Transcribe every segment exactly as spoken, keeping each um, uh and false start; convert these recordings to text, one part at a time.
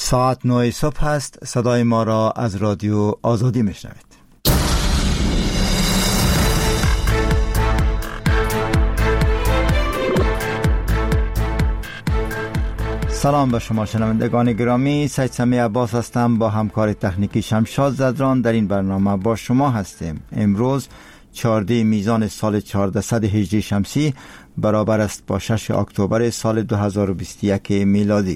ساعت نه صبح است. صدای ما را از رادیو آزادی میشنوید. سلام به شما شنوندگان گرامی، سید سمی عباس هستم. با همکار تکنیکی شمشاد زدران در این برنامه با شما هستیم. امروز چهاردهم میزان سال چهاردهصد هجری شمسی برابر است با شش اکتبر سال دو هزار و بیست و یک میلادی.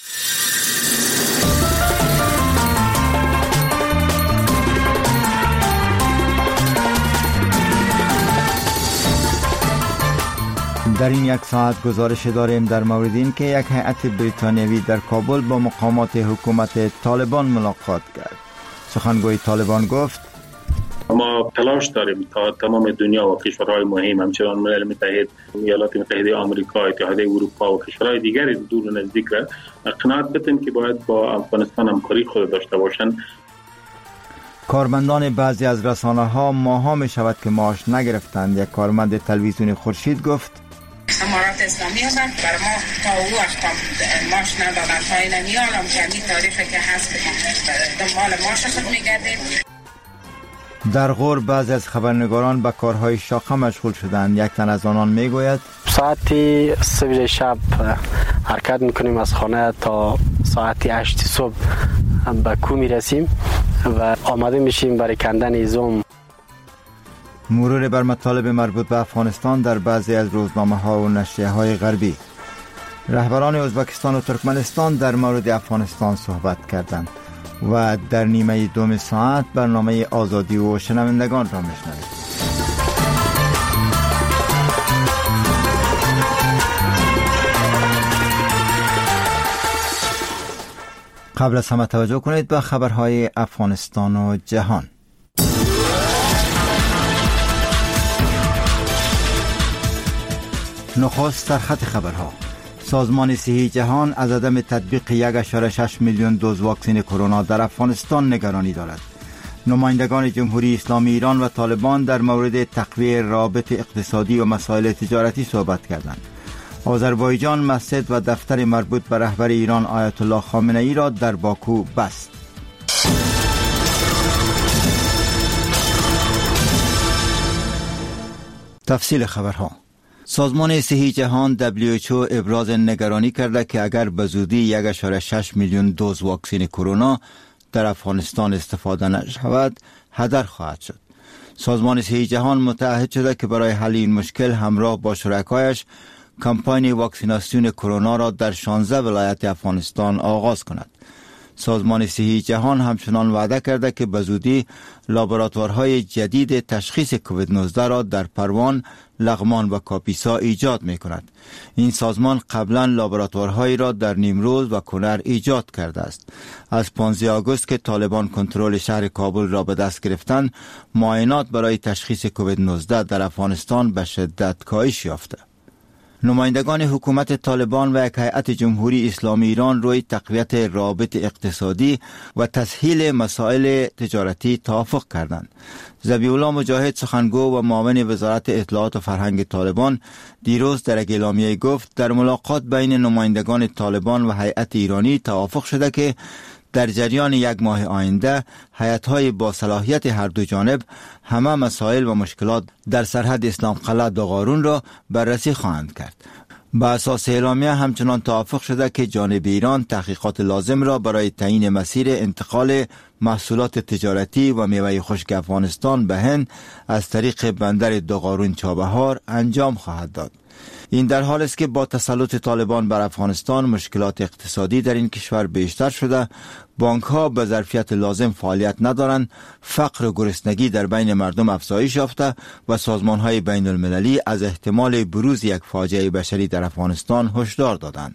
در این یک ساعت گزارش داریم در مورد این که یک هیئت بریتانیایی در کابل با مقامات حکومت طالبان ملاقات کرد. سخنگوی طالبان گفت ما تلاش داریم تا تمام دنیا و کشورهای مهم همچنان ملل متحد، ایالات متحده آمریکا، اتحادیه اروپا و کشورهای دیگری دور و نزدیک را قناعت بدیم که باید با افغانستان همکاری خود داشته باشند. کارمندان بعضی از رسانه‌ها ماها می شود که معاش نگرفتند. یک کارمند تلویزیون خورشید گفت امارات اسلامی هستند برای ما تا او وقت معاش ندادن، تا این میانم جمعی تاریخی که هست دنبال معاش خود میگردیم. در غور بعضی از خبرنگاران به کارهای شاقه مشغول شدند. یک تن از آنان میگوید ساعت سه شب حرکت میکنیم از خانه تا ساعت هشت صبح به کو میرسیم و آماده میشیم برای کندن زوم. مرور بر مطالب مربوط به افغانستان در بعضی از روزنامه ها و نشریه های غربی. رهبران ازبکستان و ترکمنستان در مورد افغانستان صحبت کردند و در نیمه دوم ساعت برنامه آزادی و شنوندگان را میشنوید. قبل از همه توجه کنید به خبرهای افغانستان و جهان. نخست سرخط خبرها. سازمان صحی جهان از عدم تطبیق یک و شش میلیون دوز واکسن کرونا در افغانستان نگرانی دارد. نمایندگان جمهوری اسلامی ایران و طالبان در مورد تقویت روابط اقتصادی و مسائل تجارتی صحبت کردند. آذربایجان مسجد و دفتر مربوط به رهبر ایران آیت الله خامنه ای را در باکو بست. تفصیل خبرها. سازمان صحی جهان دبلیو اچ او ابراز نگرانی کرده که اگر به زودی یک و شش میلیون دوز واکسن کرونا در افغانستان استفاده نشود هدر خواهد شد. سازمان صحی جهان متعهد شده که برای حل این مشکل همراه با شرکایش کمپاین واکسیناسیون کرونا را در شانزده ولایت افغانستان آغاز کند. سازمان صحی جهان همچنان وعده کرده که به زودی لابراتوارهای جدید تشخیص کووید نوزده را در پروان، لغمان و کاپیسا ایجاد می کند. این سازمان قبلا لابراتوارهایی را در نیمروز و کنر ایجاد کرده است. از پانزده آگوست که طالبان کنترل شهر کابل را به دست گرفتند، معاینات برای تشخیص کووید نوزده در افغانستان به شدت کاهش یافته. نمایندگان حکومت طالبان و یک هیئت جمهوری اسلامی ایران روی تقویت روابط اقتصادی و تسهیل مسائل تجارتی توافق کردند. ذبیح الله مجاهد سخنگو و معاون وزارت اطلاعات و فرهنگ طالبان دیروز در یک اعلامیه گفت در ملاقات بین نمایندگان طالبان و هیئت ایرانی توافق شده که در جریان یک ماه آینده هیئت‌های با صلاحیت هر دو جانب همه مسائل و مشکلات در سرحد اسلام قلعه داغارون را بررسی خواهند کرد. به اساس اعلامیه همچنان توافق شده که جانب ایران تحقیقات لازم را برای تعیین مسیر انتقال محصولات تجارتی و میوه خشک افغانستان به هند از طریق بندر داغارون چابهار انجام خواهد داد. این در حال است که با تسلط طالبان بر افغانستان مشکلات اقتصادی در این کشور بیشتر شده، بانک ها به ظرفیت لازم فعالیت ندارند، فقر و گرسنگی در بین مردم افزایش یافته و سازمان های بین المللی از احتمال بروز یک فاجعه بشری در افغانستان هشدار دادند.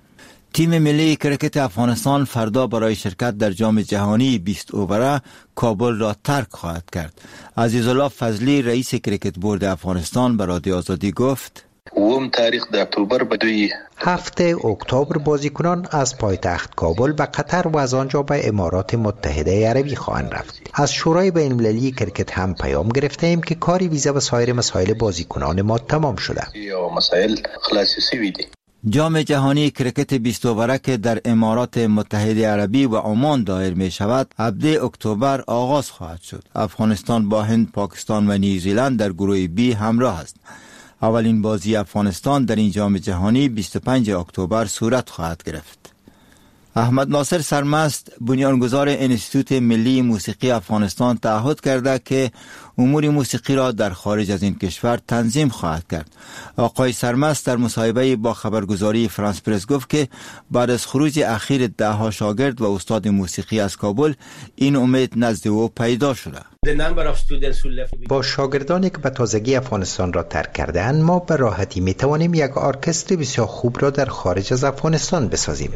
تیم ملی کرکت افغانستان فردا برای شرکت در جام جهانی بیست اووره کابل را ترک خواهد کرد. عزیزالله فضلی رئیس کرکت بورد افغانستان به رادیو آزادی گفت اوم تاریخ د اکتبر به دوی هفته اکتبر بازیکنان از پایتخت کابل به قطر و از آنجا به امارات متحده عربی خواهند رفت. از شورای بین المللی کرکت هم پیام گرفته ایم که کاری ویزا و سایر مسائل بازیکنان ما تمام شده. یا مسائل خلاصی شوی دي. جام جهانی کرکت بیست اووره که در امارات متحده عربی و عمان دایر می شود هفده اکتبر آغاز خواهد شد. افغانستان با هند، پاکستان و نیوزیلند در گروه بی همراه است. اولین بازی افغانستان در این جام جهانی بیست و پنجم اکتبر صورت خواهد گرفت. احمد ناصر سرمست، بنیانگذار انستیتوت ملی موسیقی افغانستان، تعهد کرده که امور موسیقی را در خارج از این کشور تنظیم خواهد کرد. آقای سرمست در مصاحبه با خبرگزاری فرانس پرس گفت که بعد از خروج اخیر ده ها شاگرد و استاد موسیقی از کابل، این امید نزد او پیدا شده. با شاگردانی که به تازگی افغانستان را ترک کرده‌اند، ما به راحتی می توانیم یک ارکستر بسیار خوب را در خارج از افغانستان بسازیم.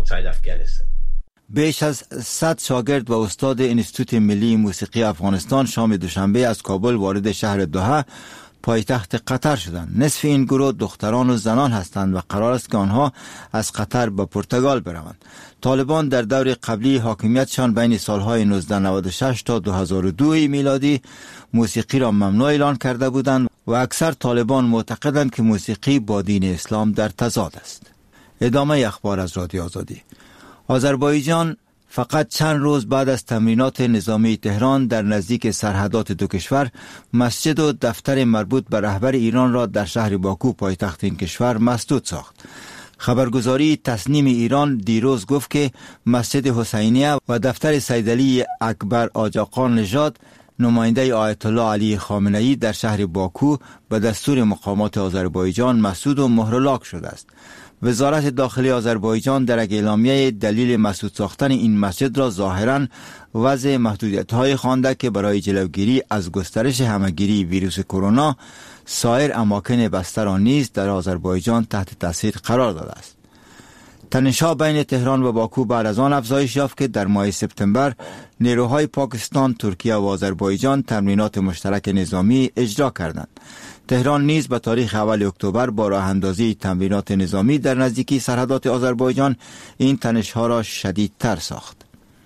بیش از صد شاگرد و استاد انستیتوت ملی موسیقی افغانستان شام دوشنبه از کابل وارد شهر دوحه پایتخت قطر شدند. نصف این گروه دختران و زنان هستند و قرار است که آنها از قطر به پرتغال بروند. طالبان در دور قبلی حاکمیتشان بین سالهای نوزده نود و شش تا دو هزار و دو میلادی موسیقی را ممنوع اعلان کرده بودند و اکثر طالبان معتقدند که موسیقی با دین اسلام در تضاد است. ادامه اخبار از رادیو آزادی. آذربایجان فقط چند روز بعد از تمرینات نظامی تهران در نزدیک سرحدات دو کشور، مسجد و دفتر مربوط به رهبر ایران را در شهر باکو پایتخت این کشور مسدود ساخت. خبرگزاری تسنیم ایران دیروز گفت که مسجد حسینیه و دفتر سیدعلی اکبر آجاقان نژاد، نماینده آیت الله علی خامنه‌ای در شهر باکو، به دستور مقامات آذربایجان مسدود و مهرلاک شده است. وزارت داخلی آذربایجان در یک اعلامیه دلیل مسدود ساختن این مسجد را ظاهراً وضع محدودیت‌های خوانده که برای جلوگیری از گسترش همه‌گیری ویروس کرونا سایر اماکن بسته را نیز در آذربایجان تحت تاثیر قرار داده است. تنش‌ها بین تهران و باکو بعد از آن افزایش یافت که در ماه سپتامبر نیروهای پاکستان، ترکیه و آذربایجان تمرینات مشترک نظامی اجرا کردند. تهران نیز به تاریخ اول اکتبر با راه اندازی تمرینات نظامی در نزدیکی سرحدات آذربایجان این تنش‌ها را شدیدتر ساخت.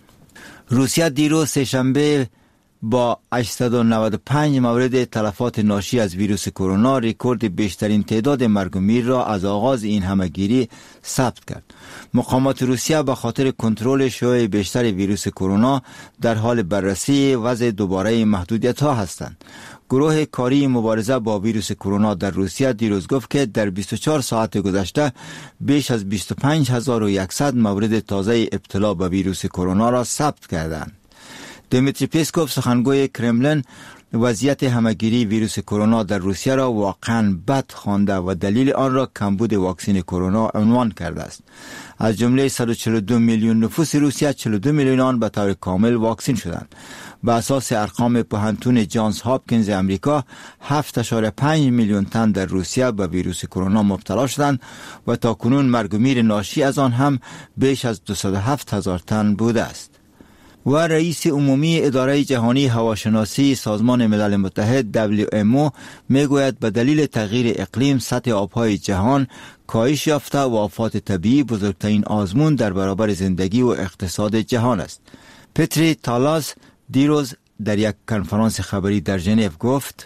روسیه دیروز سه‌شنبه با هشتصد و نود و پنج مورد تلفات ناشی از ویروس کرونا رکورد بیشترین تعداد مرگ و میر را از آغاز این همه‌گیری ثبت کرد. مقامات روسیه به خاطر کنترل شیوع بیشتر ویروس کرونا در حال بررسی وضع دوباره محدودیت‌ها هستند. گروه کاری مبارزه با ویروس کرونا در روسیه دیروز گفت که در بیست و چهار ساعت گذشته بیش از بیست و پنج هزار و صد مورد تازه ابتلا به ویروس کرونا را ثبت کردند. دمیتری پسکوف، سخنگوی کرملین، وضعیت همه‌گیری ویروس کرونا در روسیه را واقعاً بد خوانده و دلیل آن را کمبود واکسن کرونا عنوان کرده است. از جمله صد و چهل و دو میلیون نفوس روسیه، چهل و دو میلیون آن به طور کامل واکسن شدند. به اساس ارقام پوهنتون جانز هاپکینز امریکا، هفت ممیز پنج میلیون تن در روسیه به ویروس کرونا مبتلا شدند و تاکنون مرگ و میر ناشی از آن هم بیش از دویست و هفت هزار تن بوده است. و رئیس عمومی اداره جهانی هواشناسی سازمان ملل متحد دبلیو ام او میگوید به دلیل تغییر اقلیم سطح آبهای جهان کاهش یافته و آفات طبیعی بزرگترین آزمون در برابر زندگی و اقتصاد جهان است. پتری تالاس دیروز در یک کنفرانس خبری در ژنو گفت: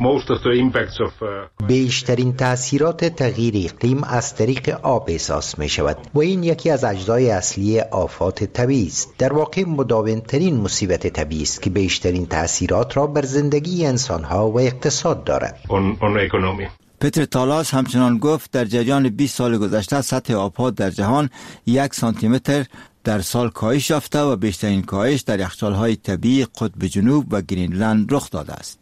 بیشترین تأثیرات تغییر اقلیم از طریق آب احساس می شود و این یکی از اجزای اصلی آفات طبیعی است. در واقع مداومترین مصیبت طبیعی است که بیشترین تأثیرات را بر زندگی انسانها و اقتصاد دارد. پتر تالاس همچنان گفت در جریان بیست سال گذشته سطح آبها در جهان یک سانتی متر در سال کاهش یافته و بیشترین کاهش در یخچال‌های طبیعی قطب جنوب و گرینلند رخ داده است.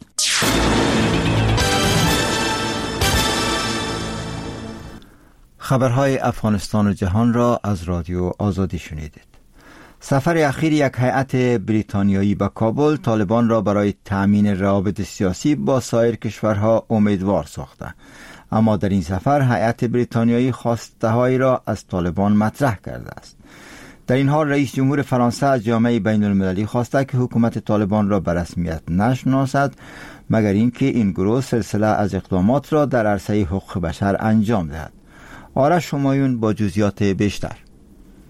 خبرهای افغانستان و جهان را از رادیو آزادی شنیدید. سفر اخیر یک هیئت بریتانیایی به کابل طالبان را برای تأمین روابط سیاسی با سایر کشورها امیدوار ساخته، اما در این سفر هیئت بریتانیایی خواسته‌هایی را از طالبان مطرح کرده است. در این حال رئیس جمهور فرانسه از جامعه بین المللی خواسته که حکومت طالبان را به رسمیت نشناسد مگر اینکه این گروه سلسله از اقدامات را در عرصه حقوق بشر انجام دهد. آرش همایون با جزئیات بیشتر.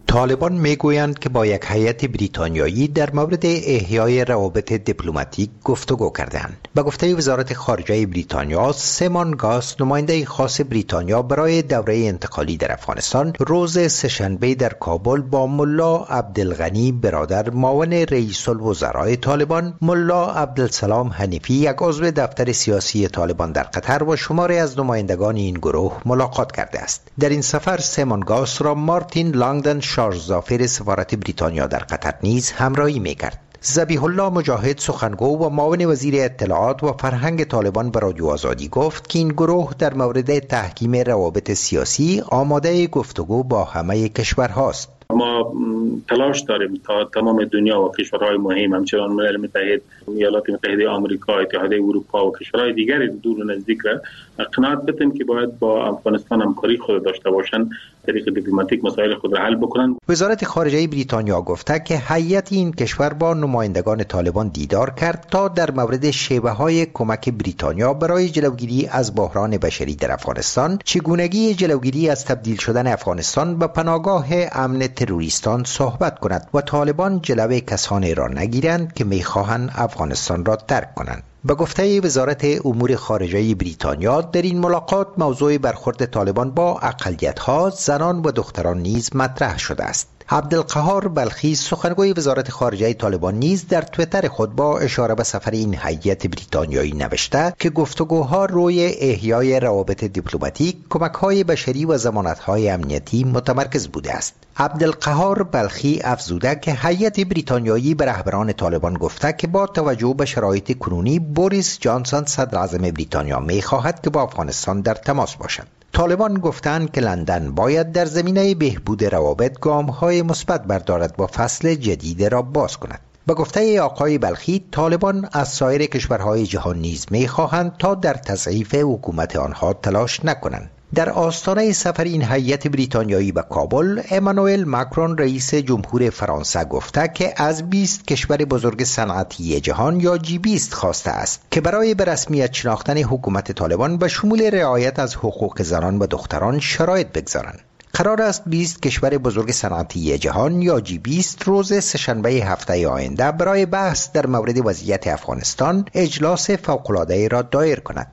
طالبان میگویند که با یک هیئت بریتانیایی در مورد احیای روابط دیپلماتیک گفتگو کردند. به گفته وزارت خارجه بریتانیا، سیمون گاس، نماینده خاص بریتانیا برای دوره انتقالی در افغانستان، روز سه‌شنبه در کابل با ملا عبدالغنی برادر معاون رئیس الوزراء طالبان، ملا عبدالسلام حنیفی، یک عضو دفتر سیاسی طالبان در قطر و شماری از نمایندگان این گروه ملاقات کرده است. در این سفر سیمون گاس را مارتین لانگدن شارژزافر سفارت بریتانیا در قطر نیز همراهی می‌کرد. ذبیح الله مجاهد، سخنگو و معاون وزیر اطلاعات و فرهنگ طالبان به رادیو آزادی گفت که این گروه در مورد تحکیم روابط سیاسی آماده گفتگو با همه کشورهاست. ما تلاش داریم تا تمام دنیا و کشورهای مهم همچنان ملل متحد، ایالات متحده آمریکا، اتحادیه اروپا و کشورهای دیگری دور و نزدیک را قناعت بدیم که باید با افغانستان همکاری خود داشته باشند، طریق دیپلماتیک مسائل خود را حل بکنند. وزارت خارجه بریتانیا گفته که هیئت این کشور با نمایندگان طالبان دیدار کرد تا در مورد شیوه‌های کمک بریتانیا برای جلوگیری از بحران بشری در افغانستان، چگونگی جلوگیری از تبدیل شدن افغانستان به پناهگاه امن تروریستان صحبت کند و طالبان جلوه کسانی را نگیرند که می‌خواهند افغانستان را ترک کنند. به گفته وزارت امور خارجه بریتانیا، در این ملاقات موضوع برخورد طالبان با اقلیت‌ها، زنان و دختران نیز مطرح شده است. عبدالقهار بلخی، سخنگوی وزارت خارجه طالبان، نیز در توییتر خود با اشاره به سفر این هیئت بریتانیایی نوشته که گفتگوها روی احیای روابط دیپلماتیک، کمک‌های بشری و ضمانت‌های امنیتی متمرکز بوده است. عبدالقهار بلخی افزوده که هیئت بریتانیایی به رهبران طالبان گفته که با توجه به شرایط کنونی، بوریس جانسون صدر اعظم بریتانیا می‌خواهد که با افغانستان در تماس باشد. طالبان گفتند که لندن باید در زمینه بهبود روابط گام‌های مثبت بردارد و فصل جدید را باز کند. به گفته آقای بلخی، طالبان از سایر کشورهای جهان نیز می‌خواهند تا در تضعیف حکومت آنها تلاش نکنند. در آستانه سفر این هیئت بریتانیایی به کابل، امانوئل ماکرون رئیس جمهور فرانسه گفته که از بیست کشور بزرگ صنعتی جهان یا جی بیست خواسته است که برای به رسمیت شناختن حکومت طالبان به شمول رعایت از حقوق زنان و دختران شرایط بگذارند. قرار است بیست کشور بزرگ صنعتی جهان یا جی بیست روز سه‌شنبه هفته آینده برای بحث در مورد وضعیت افغانستان اجلاس فوق‌العاده را دایر کند.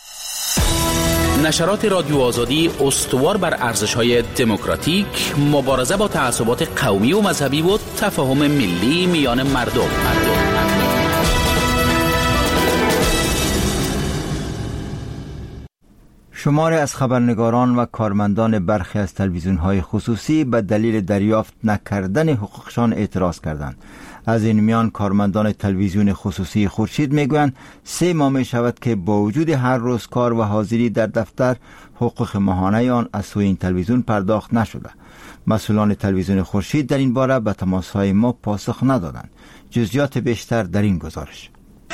نشرات رادیو آزادی استوار بر ارزش‌های دموکراتیک، مبارزه با تعصبات قومی و مذهبی و تفاهم ملی میان مردم. مردم. شماری از خبرنگاران و کارمندان برخی از تلویزیون‌های خصوصی به دلیل دریافت نکردن حقوقشان اعتراض کردند. از این میان کارمندان تلویزیون خصوصی خورشید میگویند سه ماه می شود که با وجود هر روز کار و حاضری در دفتر، حقوق ماهانه آن از سوی این تلویزیون پرداخت نشده. مسئولان تلویزیون خورشید در این باره به تماس‌های ما پاسخ ندادند. جزئیات بیشتر در این گزارش.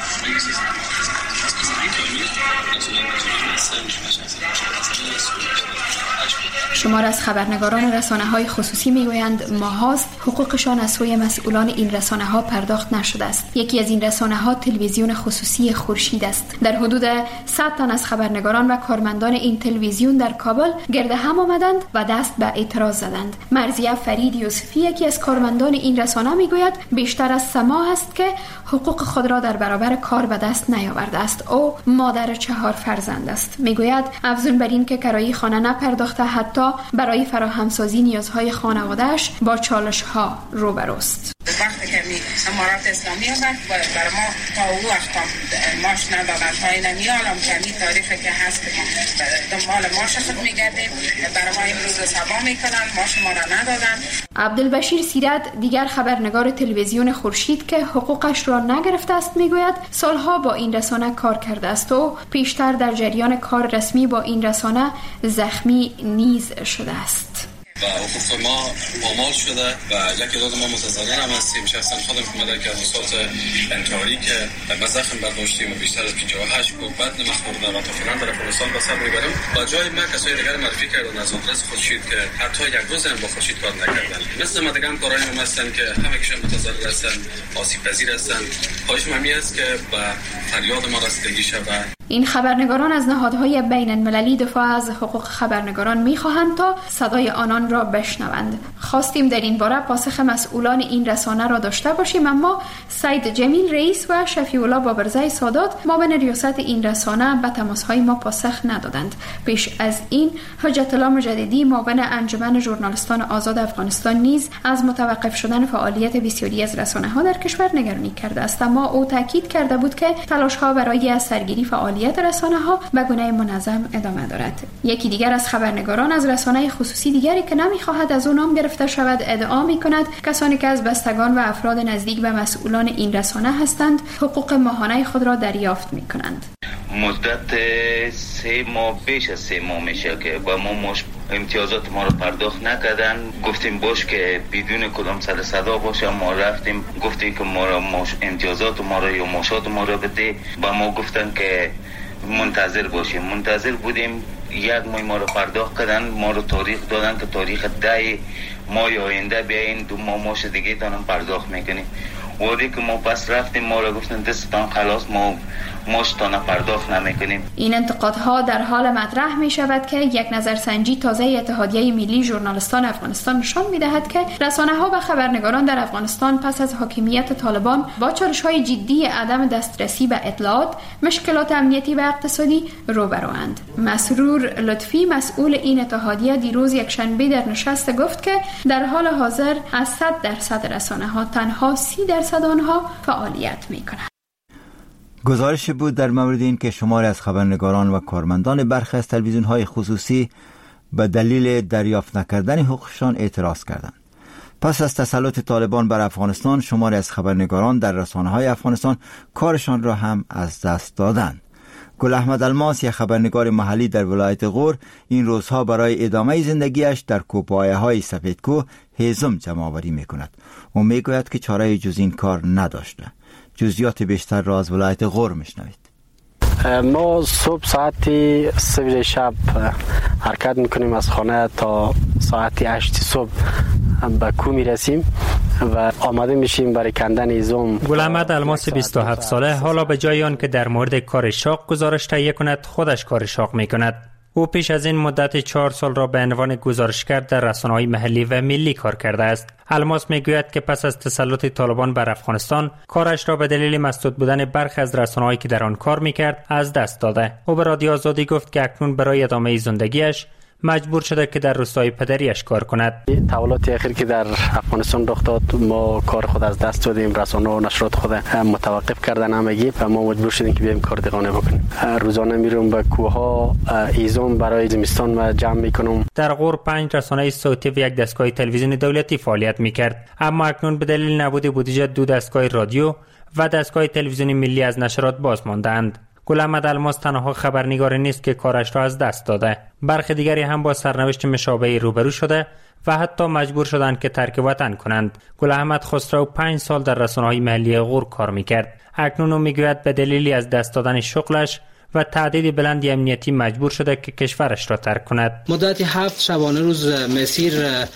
شمار از خبرنگاران رسانه‌های خصوصی میگویند ماهاست حقوقشان از سوی مسئولان این رسانه‌ها پرداخت نشده است. یکی از این رسانه‌ها تلویزیون خصوصی خورشید است. در حدود صد تن از خبرنگاران و کارمندان این تلویزیون در کابل گرد هم آمدند و دست به اعتراض زدند. مرضیه فرید یوسفی، یکی از کارمندان این رسانه، میگوید بیشتر از سه ماه است که حقوق خود را در برابر کار به دست نیاورده است. او مادر چهار فرزند است. میگوید افزون بر این که کرایه خانه نپرداخته، حتی برای فراهمسازی نیازهای خانواده‌اش با چالش‌ها روبروست. وقتی که می امارات اسلامی آمد برای ما تا او وقت ماش ندادن، تا این میالم که می تاریخی که هست که دنبال ماش خود میگردیم، برای ما امروز سبا میکنن، ماش ما را ندادن. عبدالبشیر سیرت، دیگر خبرنگار تلویزیون خورشید که حقوقش را نگرفته است، میگوید سالها با این رسانه کار کرده است و پیشتر در جریان کار رسمی با این رسانه زخمی نیز شده است. و حقوق ما پامال شده و یک عدد ما متضرر هم هستیم. شخصا خودم اومده که مسئولات انتحاری که ما زخم برداشتیم و بیشتر از پنجاه و هشت بود بعد نمخ خوردن و تا فعلا در افغانستان به سر میبریم. و جای ما کسای دیگر معرفی کردن از آدرس خورشید که حتی یک روز هم با خورشید کار نکردن. مثل ما دیگه هم کارهای هم هستن که همه کشون متضرر هستن، آسیب پذیر هستن. خواهش ممی است که به فریاد ما رسیدگی شود. این خبرنگاران از نهادهای بین المللی دفاع از حقوق خبرنگاران می‌خواهند تا صدای آنان را بشنوند. خواستیم در این باره پاسخ مسئولان این رسانه را داشته باشیم، اما سید جمیل رئیس و شفیع الله بابرزای سادات معاون ریاست این رسانه به تماس‌های ما پاسخ ندادند. پیش از این حجت الله مجددی معاون انجمن ژورنالیستان آزاد افغانستان نیز از متوقف شدن فعالیت بسیاری از رسانه‌ها در کشور نگرانی کرده است، اما او تاکید کرده بود که تلاش‌ها برای از سرگیری فعالیت رسانه‌ها به گونه منظم ادامه دارد. یکی دیگر از خبرنگاران از رسانه خصوصی دیگری که نمی‌خواهد از او نام گرفته شود ادعا می‌کند کسانی که از بستگان و افراد نزدیک به مسئولان این رسانه هستند حقوق ماهانه خود را دریافت می‌کنند. مدت سه ماه بیش از سه ماه میشه که با ما مش امتیازات ما رو پرداخت نکردن. گفتیم باش که بدون کدام سر صدا باشه، ما رفتیم گفتیم که ما رو مش امتیازات ما رو یا ماشات ما رو بده، با ما گفتن که منتظر باشیم. منتظر بودیم، یک ماه ما رو پرداخت کردن، ما رو تاریخ دادن که تاریخ ده ماه آینده بیاین دو ماه ماش دیگه تانم پرداخت میکنیم. وقتی که ما پس رفتیم ما رو گفتن دستتان خلاص، ما ماشتان پرداخت نمیکنیم. این انتقادها در حال مطرح می شود که یک نظرسنجی تازه اتحادیه ملی ژورنالیستان افغانستان نشان می دهد که رسانه ها و خبرنگاران در افغانستان پس از حاکمیت طالبان با چالش های جدی عدم دسترسی به اطلاعات، مشکلات امنیتی و اقتصادی روبروند. مسرور لطفی مسئول این اتحادیه دیروز یکشنبه در نشست گفت که در حال حاضر از صد درصد رسانه ها تنها سی درصد آنها فعالیت می کنند. گزارش بود در مورد این که شماری از خبرنگاران و کارمندان برخی از تلویزیون‌های خصوصی به دلیل دریافت نکردن حقوقشان اعتراض کردند. پس از تسلط طالبان بر افغانستان، شماری از خبرنگاران در رسانه‌های افغانستان کارشان را هم از دست دادند. گل احمد الماس، یک خبرنگار محلی در ولایت غور، این روزها برای ادامه زندگیش در کوهپایه‌های سفیدکوه هیزم جمع‌آوری می‌کند. او می‌گوید که چاره جز این کار نداشته. جزئیات بیشتر را از ولایت غور میشنوید. ما صبح ساعت سه شب حرکت میکنیم از خانه تا ساعت هشت صبح به کوه میرسیم و آماده میشیم برای کندن هیزم. گل احمد الماس بیست و هفت ساله حالا به جای آن که در مورد کار شاق گزارش تهیه کند، خودش کار شاق میکند. او پیش از این مدت چهار سال را به عنوان گزارشگر در رسانه‌های محلی و ملی کار کرده است. الماس میگوید که پس از تسلط طالبان بر افغانستان کارش را به دلیل مسدود بودن برخی از رسانه‌هایی که در آن کار میکرد از دست داده. او به رادیو آزادی گفت که اکنون برای ادامه زندگیش مجبور شده که در روستای پدریش کار کند. تحولات اخیر که در افغانستان رخ داد، ما کار خود از دست دادیم، رسانه و نشرات خود متوقف کردن همگی و ما مجبور شدیم که بیایم کار دیگانه بکنیم. روزانه میرم به کوه‌ها هیزم برای زمستان و جمع میکنم. در غور پنج رسانه صوتی و یک دستگاه تلویزیون دولتی فعالیت میکرد، اما اکنون به دلیل نبود بودجه دو دستگاه رادیو و دستگاه تلویزیونی ملی از نشرات باز ماندند. گل احمد الماس تنها خبرنگار نیست که کارش را از دست داده. برخی دیگری هم با سرنوشت مشابهی روبرو شده و حتی مجبور شدند که ترک وطن کنند. گل احمد خسرو پنج سال در رسانه‌های محلی غور کار میکرد. اکنون او میگوید به دلیلی از دست دادن شغلش و تعدید بلند امنیتی مجبور شده که کشورش را ترک کند. مدت هفت شبانه روز مسیر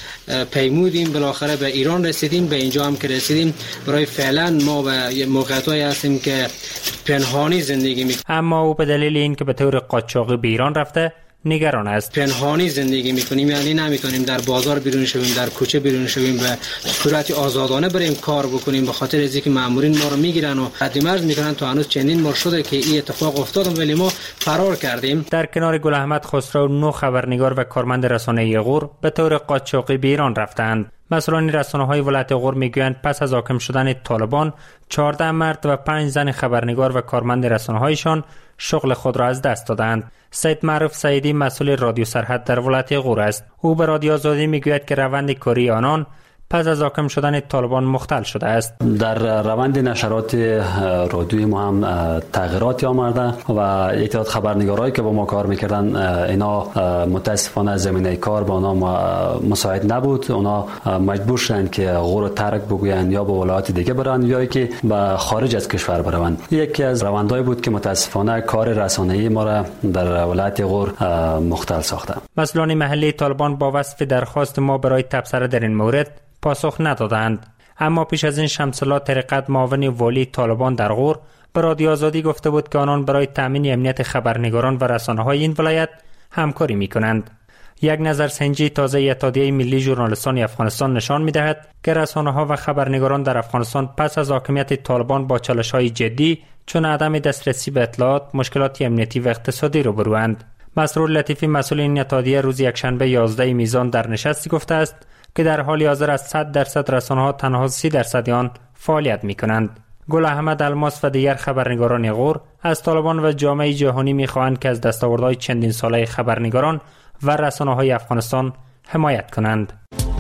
پیمودیم، بالاخره به ایران رسیدیم. به اینجا هم که رسیدیم، برای فعلا ما به موقعیت‌هایی هستیم که پنهانی زندگی می‌کنیم. اما او به دلیل اینکه به طور قاچاقی به ایران رفته نگران است. پنهانی زندگی میکنیم، یعنی نمیتونیم در بازار بیرون شویم، در کوچه بیرون شویم، به صورت آزادانه بریم کار بکنیم، به خاطر اینکه مامورین ما رو میگیرن و حدمرز میکنن. تا هنوز چندین بار شده که این اتفاق افتاد ولی ما فرار کردیم. در کنار گل احمد خسرو، نه خبرنگار و کارمند رسانه غور به طور قاچاقی به ایران رفتند. مسئولان رسانه‌های ولایت غور میگویند پس از حاکم شدن طالبان، چهارده مرد و پنج زن خبرنگار و کارمند رسانه‌هایشان شغل خود را از دست دادند. سید معروف سعیدی مسئول رادیو سرحد در ولایت غور است. او به رادیو آزادی میگوید که روند کاری آنان پس از حاکم شدن طالبان مختل شده است. در روند نشرات رادیوی ما هم تغییراتی آمده و یک تعداد خبرنگارایی که با ما کار میکردن، اینا متاسفانه زمینه کار با اونا مساعد نبود. اونا مجبور شدند که غور ترک بگویند یا به ولایات دیگه برن یا که به خارج از کشور بروند. یکی از روندهایی بود که متاسفانه کار رسانه‌ای ما را در ولایت غور مختل ساخته. مسئولان محلی طالبان با وصف درخواست ما برای تبصره در این مورد پاسخ ندادند. اما پیش از این شمس الله طریقت، معاون والی طالبان در غور، به رادیو آزادی گفته بود که آنان برای تأمین امنیت خبرنگاران و رسانه‌های این ولایت همکاری می‌کنند. یک نظرسنجی تازه اتحادیه ملی ژورنالیستان افغانستان نشان می‌دهد که رسانه‌ها و خبرنگاران در افغانستان پس از حاکمیت طالبان با چالش‌های جدی چون عدم دسترسی به اطلاعات، مشکلات امنیتی و اقتصادی روبروند. مسرور لطیفی مسئول این اتحادیه روز یکشنبه یازده میزان در نشستی گفته است که در حال حاضر از صد درصد رسانه‌ها تنها سی درصد آن فعالیت می‌کنند. گل احمد الماس و دیگر خبرنگاران غور از طالبان و جامعه جهانی می‌خواهند که از دستاوردهای چندین ساله خبرنگاران و رسانه‌های افغانستان حمایت کنند.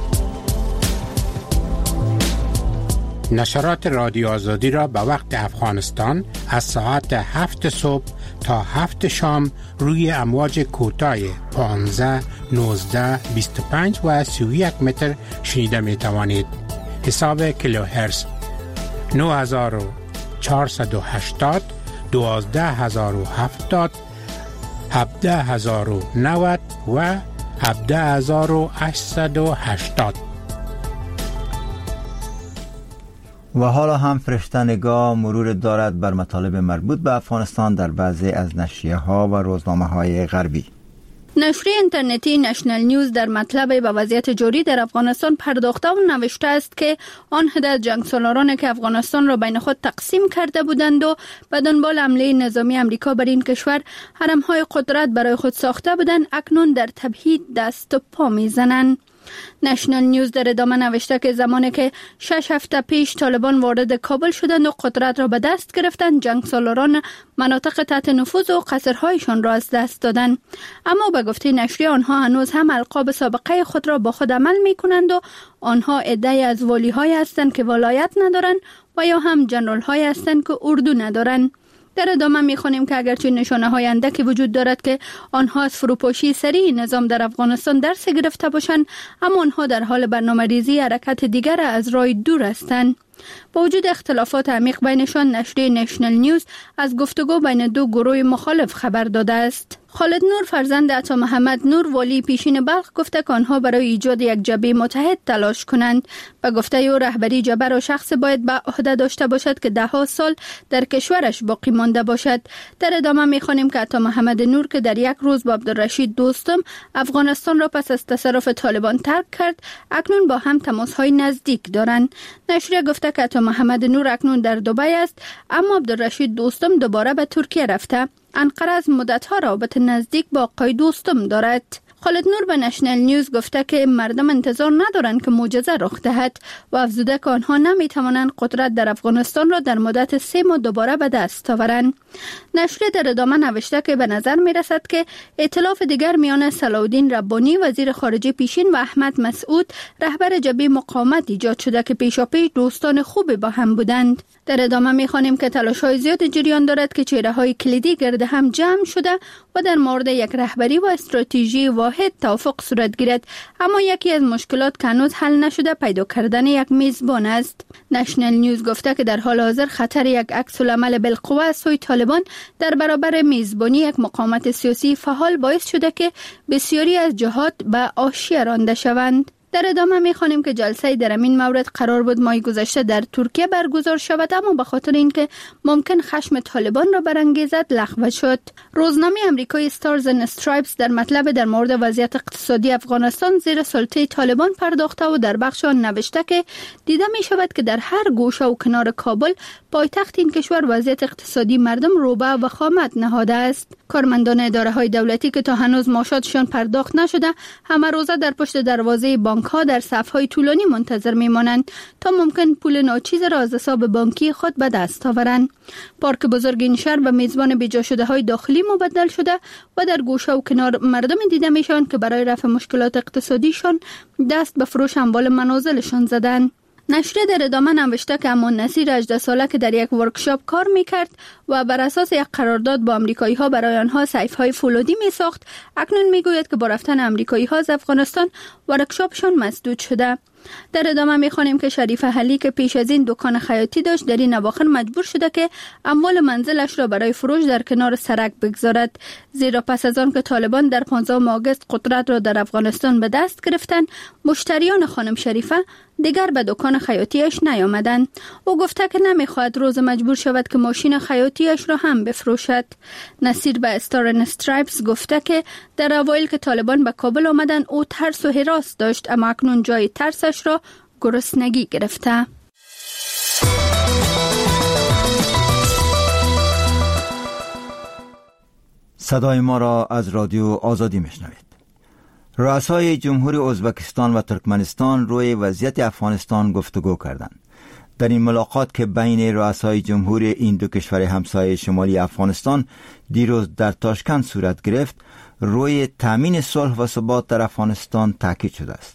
نشرات رادیو آزادی را به وقت افغانستان از ساعت هفت صبح تا هفت شام روی امواج کوتاه پانزده، نوزده، بیست و پنج و سی و یک متر شنیده می توانید. حساب کیلوهرتز نه هزار و چهارصد و هشتاد، دوازده هزار و هفتاد، هفده هزار و نود و هفده هزار و هشتصد و هشتاد. و حالا هم فرشته نگاه مرور دارد بر مطالب مربوط به افغانستان در بعضی از نشریه ها و روزنامه های غربی. نشریه اینترنتی نشنل نیوز در مطلب به وضعیت جاری در افغانستان پرداخته و نوشته است که آن عده جنگسالاران که افغانستان را بین خود تقسیم کرده بودند و به دنبال حمله نظامی امریکا بر این کشور حرم‌های قدرت برای خود ساخته بودند، اکنون در تبعید دست و پا می‌زنند. نشنل نیوز در ادامه نوشته که زمانی که شش هفته پیش طالبان وارد کابل شدند و قدرت را به دست گرفتند، جنگسالاران مناطق تحت نفوذ و قصرهایشان را از دست دادند. اما به گفته نشریه آنها هنوز هم القاب سابقه خود را با خود عمل می کنند و آنها عده‌ای از والی‌های هستند که ولایت ندارند و یا هم جنرال‌های هستند که اردو ندارند. در ادامه می‌خوانیم که اگرچه نشانه‌های اندکی وجود دارد که آنها از فروپاشی سریع نظام در افغانستان درس گرفته باشند، اما آنها در حال برنامه‌ریزی حرکت دیگر از راه دور هستند. با وجود اختلافات عمیق بینشان، نشریه نشنل نیوز از گفتگو بین دو گروه مخالف خبر داده است. خالد نور فرزند عطا محمد نور والی پیشین بلخ گفته که آنها برای ایجاد یک جبهه متحد تلاش کنند. به گفته او رهبری جبهه را شخص باید به عهده داشته باشد که ده ها سال در کشورش باقی مانده باشد. در ادامه می‌خوانیم که عطا محمد نور که در یک روز با عبدالرشید دوستم افغانستان را پس از تصرف طالبان ترک کرد، اکنون با هم تماس‌های نزدیک دارند. نشریه گفته که عطا محمد نور اکنون در دبی است، اما عبدالرشید دوستم دوباره به ترکیه رفته. انقره از مدت‌ها رابطه نزدیک با آقای دوستم دارد. خالد نور به نشنل نیوز گفته که مردم انتظار ندارند که معجزه رخ دهد و افزوده که آنها نمی‌توانند قدرت در افغانستان را در مدت سه ماه دوباره به دست آورند. نشریه در ادامه نوشته که به نظر می‌رسد که ائتلاف دیگر میان صلاح‌الدین ربانی وزیر خارجه پیشین و احمد مسعود رهبر جبهه مقاومت ایجاد شده که پیشاپیش دوستان خوبی با هم بودند. در ادامه می‌خوانیم که تلاش‌های زیاد جریان دارد که چهره‌های کلیدی گرد هم جمع شده و در مورد یک رهبری و استراتژی واحد توافق صورت گیرد، اما یکی از مشکلات که هنوز حل نشده پیدا کردن یک میزبان است. نشنل نیوز گفته که در حال حاضر خطر یک عکس‌العمل بالقوه از سوی طالبان در برابر میزبانی یک مقاومت سیاسی فعال باعث شده که بسیاری از جهات به حاشیه رانده شوند. در ادامه می‌خوانیم که جلسه در این مورد قرار بود ماه گذشته در ترکیه برگزار شود، اما به خاطر اینکه ممکن خشم طالبان را برانگیزد لغو شد. روزنامه آمریکایی استارز اند استرایپس در مطلب در مورد وضعیت اقتصادی افغانستان زیر سلطه طالبان پرداخته و در بخش آن نوشته که دیده می شود که در هر گوشه و کنار کابل پایتخت این کشور وضعیت اقتصادی مردم روبه و وخامت نهاده است. کارمندان اداره‌های دولتی که تا هنوز معاشاتشان پرداخت نشده همه روزه در پشت دروازه بانک ها در صف‌های طولانی منتظر میمانند تا ممکن پول ناچیز را از حساب بانکی خود به دست آورند. پارک بزرگ این شهر به میزبان بیجا شده های داخلی مبدل شده و در گوشه و کنار مردم دیده میشوند که برای رفع مشکلات اقتصادیشان دست به فروش اموال منازلشان زدند. نشریه در ادامه نوشته که امان نصیر هجده ساله که در یک ورکشاپ کار میکرد و بر اساس یک قرارداد با امریکایی ها برای آنها سیف های فولادی می ساخت، اکنون میگوید که با رفتن امریکایی ها از افغانستان ورکشاپشان مسدود شده. در ادامه میخوانیم که شریف حلی که پیش از این دکان خیاطی داشت در این اواخر مجبور شده که اموال منزلش را برای فروش در کنار سرک بگذارد، زیرا پس از آن که طالبان در پانزدهم آگوست قدرت را در افغانستان به دست گرفتند، مشتریان خانم شریفه دیگر به دکان خیاطیش نیامدند. او گفته که نمیخواهد روز مجبور شود که ماشین خیاطیش را هم بفروشد. نصیر به استار اند استرایپس گفته که در اوایل که طالبان به کابل آمدند او ترس و هراس داشت، اما اکنون جای ترسش را گرسنگی گرفته. صدای ما را از رادیو آزادی میشنوید. رؤسای جمهوری ازبکستان و ترکمنستان روی وضعیت افغانستان گفتگو کردند. در این ملاقات که بین رؤسای جمهوری این دو کشور همسایه شمالی افغانستان دیروز در تاشکند صورت گرفت، روی تامین صلح و ثبات در افغانستان تاکید شده است.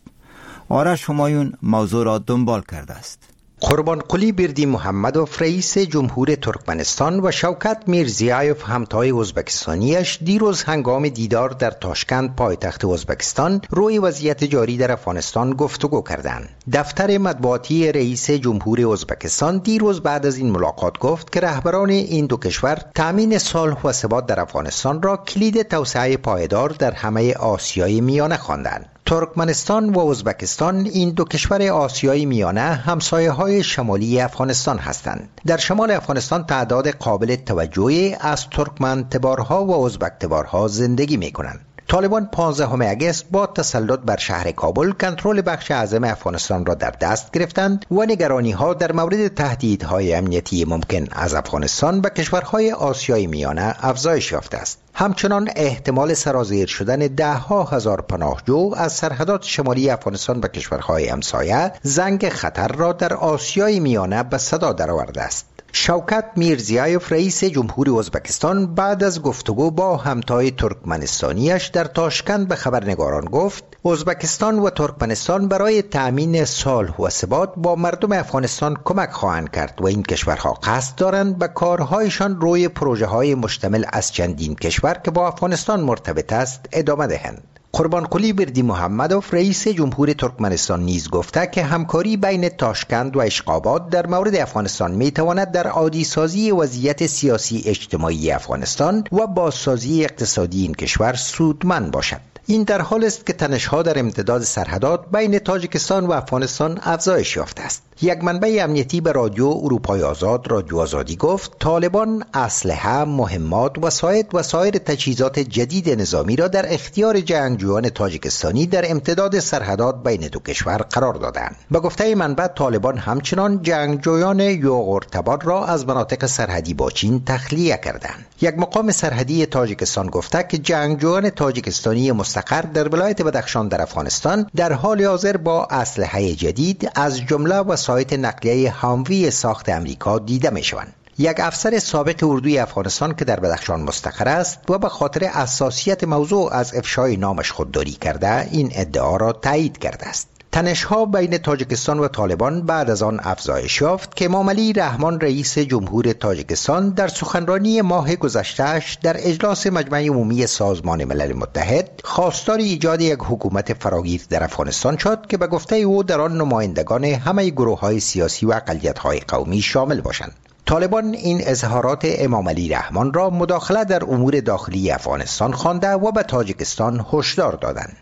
آرش همایون موضوع را دنبال کرده است. قربانقلی بردی محمدوف رئیس جمهور ترکمنستان و شوکت میرزیایوف همتای ازبکستانیش دیروز هنگام دیدار در تاشکند پایتخت ازبکستان روی وضعیت جاری در افغانستان گفتگو کردند. دفتر مطبوعاتی رئیس جمهور ازبکستان دیروز بعد از این ملاقات گفت که رهبران این دو کشور تامین صلح و ثبات در افغانستان را کلید توسعه پایدار در همه آسیای میانه خواندند. ترکمنستان و ازبکستان این دو کشور آسیای میانه همسایه های شمالی افغانستان هستند. در شمال افغانستان تعداد قابل توجهی از ترکمن تبارها و ازبک تبارها زندگی می کنند. طالبان پانزدهم آگوست با تسلط بر شهر کابل کنترل بخش اعظم افغانستان را در دست گرفتند و نگرانی ها در مورد تهدیدهای امنیتی ممکن از افغانستان به کشورهای آسیای میانه افزایش یافته است. همچنان احتمال سرازیر شدن ده ها هزار پناهجو از سرحدات شمالی افغانستان به کشورهای همسایه زنگ خطر را در آسیای میانه به صدا درآورده است. شوکت میرزیایوف رئیس جمهوری ازبکستان بعد از گفتگو با همتای ترکمنستانیش در تاشکند به خبرنگاران گفت ازبکستان و ترکمنستان برای تأمین صلح و ثبات با مردم افغانستان کمک خواهند کرد و این کشورها قصد دارند به کارهایشان روی پروژه های مشتمل از چندین کشور که با افغانستان مرتبط است ادامه دهند. قربانقلی بردی محمدوف رئیس جمهور ترکمنستان نیز گفته که همکاری بین تاشکند و اشقاباد در مورد افغانستان می تواند در عادی سازی وضعیت سیاسی اجتماعی افغانستان و بازسازی اقتصادی این کشور سودمند باشد. این در حال است که تنش‌ها در امتداد سرحدات بین تاجیکستان و افغانستان افزایش یافته است. یک منبع امنیتی به رادیو اروپای آزاد رادیو آزادی گفت طالبان اسلحه، مهمات، وسایط و سایر تجهیزات جدید نظامی را در اختیار جنگجویان تاجیکستانی در امتداد سرحدات بین دو کشور قرار دادند. به گفته منبع طالبان همچنان جنگجویان یوغورتبار را از مناطق سرحدی با چین تخلیه کردند. یک مقام سرحدی تاجیکستان گفته که جنگجویان تاجیکستانی مستقر در ولایت بدخشان در افغانستان در حال حاضر با اسلحه جدید از جمله وسایط نقلیه هاموی ساخت امریکا دیده می شوند. یک افسر سابق اردوی افغانستان که در بدخشان مستقر است و به خاطر حساسیت موضوع از افشای نامش خودداری کرده این ادعا را تایید کرده است. تنش‌ها بین تاجیکستان و طالبان بعد از آن افزایش یافت که امام علی رحمان رئیس جمهور تاجیکستان در سخنرانی ماه گذشته‌اش در اجلاس مجمع عمومی سازمان ملل متحد خواستار ایجاد یک حکومت فراگیر در افغانستان شد که به گفته او در آن نمایندگان همه گروه‌های سیاسی و اقلیت‌های قومی شامل باشند. طالبان این اظهارات امام علی رحمان را مداخله در امور داخلی افغانستان خوانده و به تاجیکستان هشدار دادند.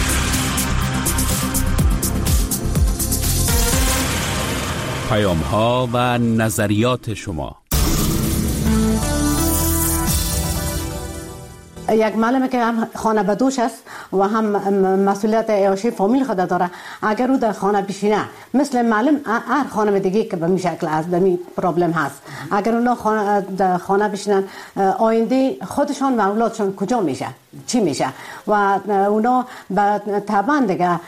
پیام ها و نظریات شما. یک معلمه که هم خانه بدوش است و هم مسئولیت عیاشی فامیل خود داره، اگر او در خانه بشینه مثل معلم هر خانه دیگه که به این شکل است دمی پرابلم هست. اگر اونا خانه در خانه بشینن آینده خودشان و اولادشان کجا میشه، چی میشه و اونا طبعا دیگه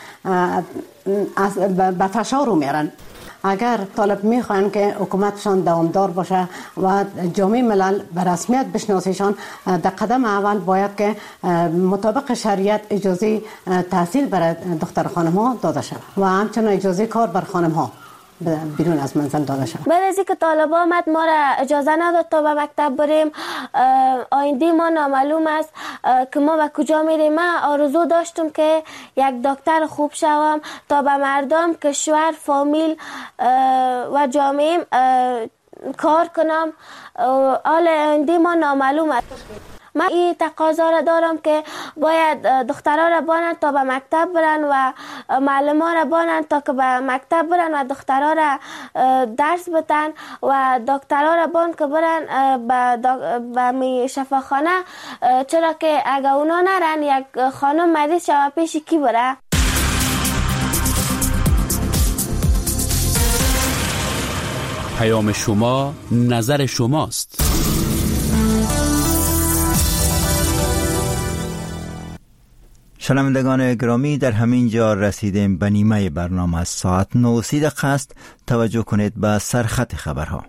به فشار رو میرن. اگر طالب میخوان که حکومتشان دوامدار باشه و جامعه ملل به رسمیت بشناسیشان، در قدم اول باید که مطابق شریعت اجازه تحصیل برای دختر خانم ها داده شود و همچنین اجازه کار بر خانم ها بیرون از منزل داده شود. بعد از اینکه طالب آمد ما را اجازه نداد تا به مکتب بریم. آینده ما نامعلوم است که ما به کجا میریم. من آرزو داشتم که یک دکتر خوب شوم تا به مردم، کشور، فامیل و جامعه کار کنم. حال آینده ما نامعلوم است. من این تقاضا را دارم که باید دخترها را بانند تا به مکتب برن و معلمان را بانند تا که به مکتب برن و دخترها را درس بتن و دکترها را بان که برن به می شفاخانه، چرا که اگر اونا نرن یک خانم مریض شوه پیش کی بره؟ پیام شما نظر شماست. شنوندگان گرامی، در همین جا رسیدیم به نیمه برنامه. از ساعت نه و سی دقیقه است. توجه کنید به سرخط خبرها.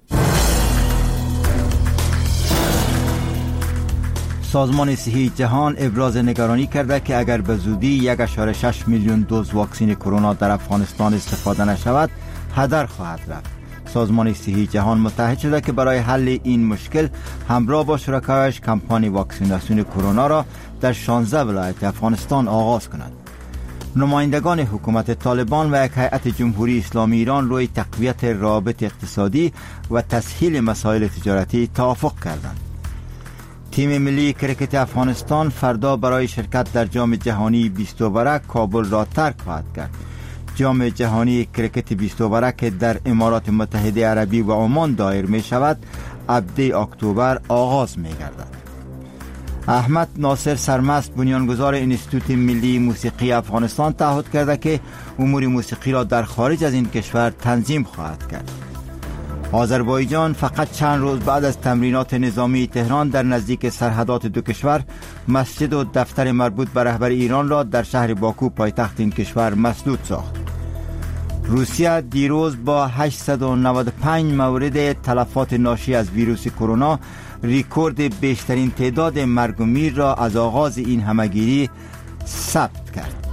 سازمان صحی جهان ابراز نگرانی کرده که اگر به زودی یک ممیز شش میلیون دوز واکسن کرونا در افغانستان استفاده نشود، هدر خواهد رفت. سازمان صحی جهان متحد شده که برای حل این مشکل همراه با شرکایش کمپانی واکسیناسیون کرونا را در شانزده ولایت افغانستان آغاز کند. نمایندگان حکومت طالبان و یک هیئت جمهوری اسلامی ایران روی تقویت روابط اقتصادی و تسهیل مسائل تجارتی توافق کردند. تیم ملی کرکت افغانستان فردا برای شرکت در جام جهانی بیست اوورک کابل را ترک خواهد کرد. جام جهانی کرکت بیست اوورک که در امارات متحده عربی و عمان دایر می شود، هفده اکتبر آغاز می گردد. احمد ناصر سرمست، بنیانگذار انستیتوت ملی موسیقی افغانستان، تعهد کرده که امور موسیقی را در خارج از این کشور تنظیم خواهد کرد. آذربایجان فقط چند روز بعد از تمرینات نظامی تهران در نزدیک سرحدات دو کشور، مسجد و دفتر مربوط به رهبر ایران را در شهر باکو پایتخت این کشور مسدود ساخت. روسیه دیروز با هشتصد و نود و پنج مورد تلفات ناشی از ویروس کرونا ریکورد بیشترین تعداد مرگ و میر را از آغاز این همهگیری ثبت کرد.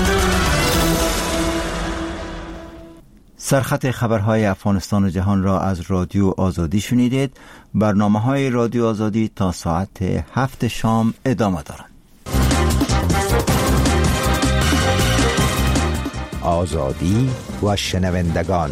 سرخط خبرهای افغانستان و جهان را از رادیو آزادی شنیدید. برنامه های رادیو آزادی تا ساعت هفت شام ادامه دارند. آزادی و شنوندگان.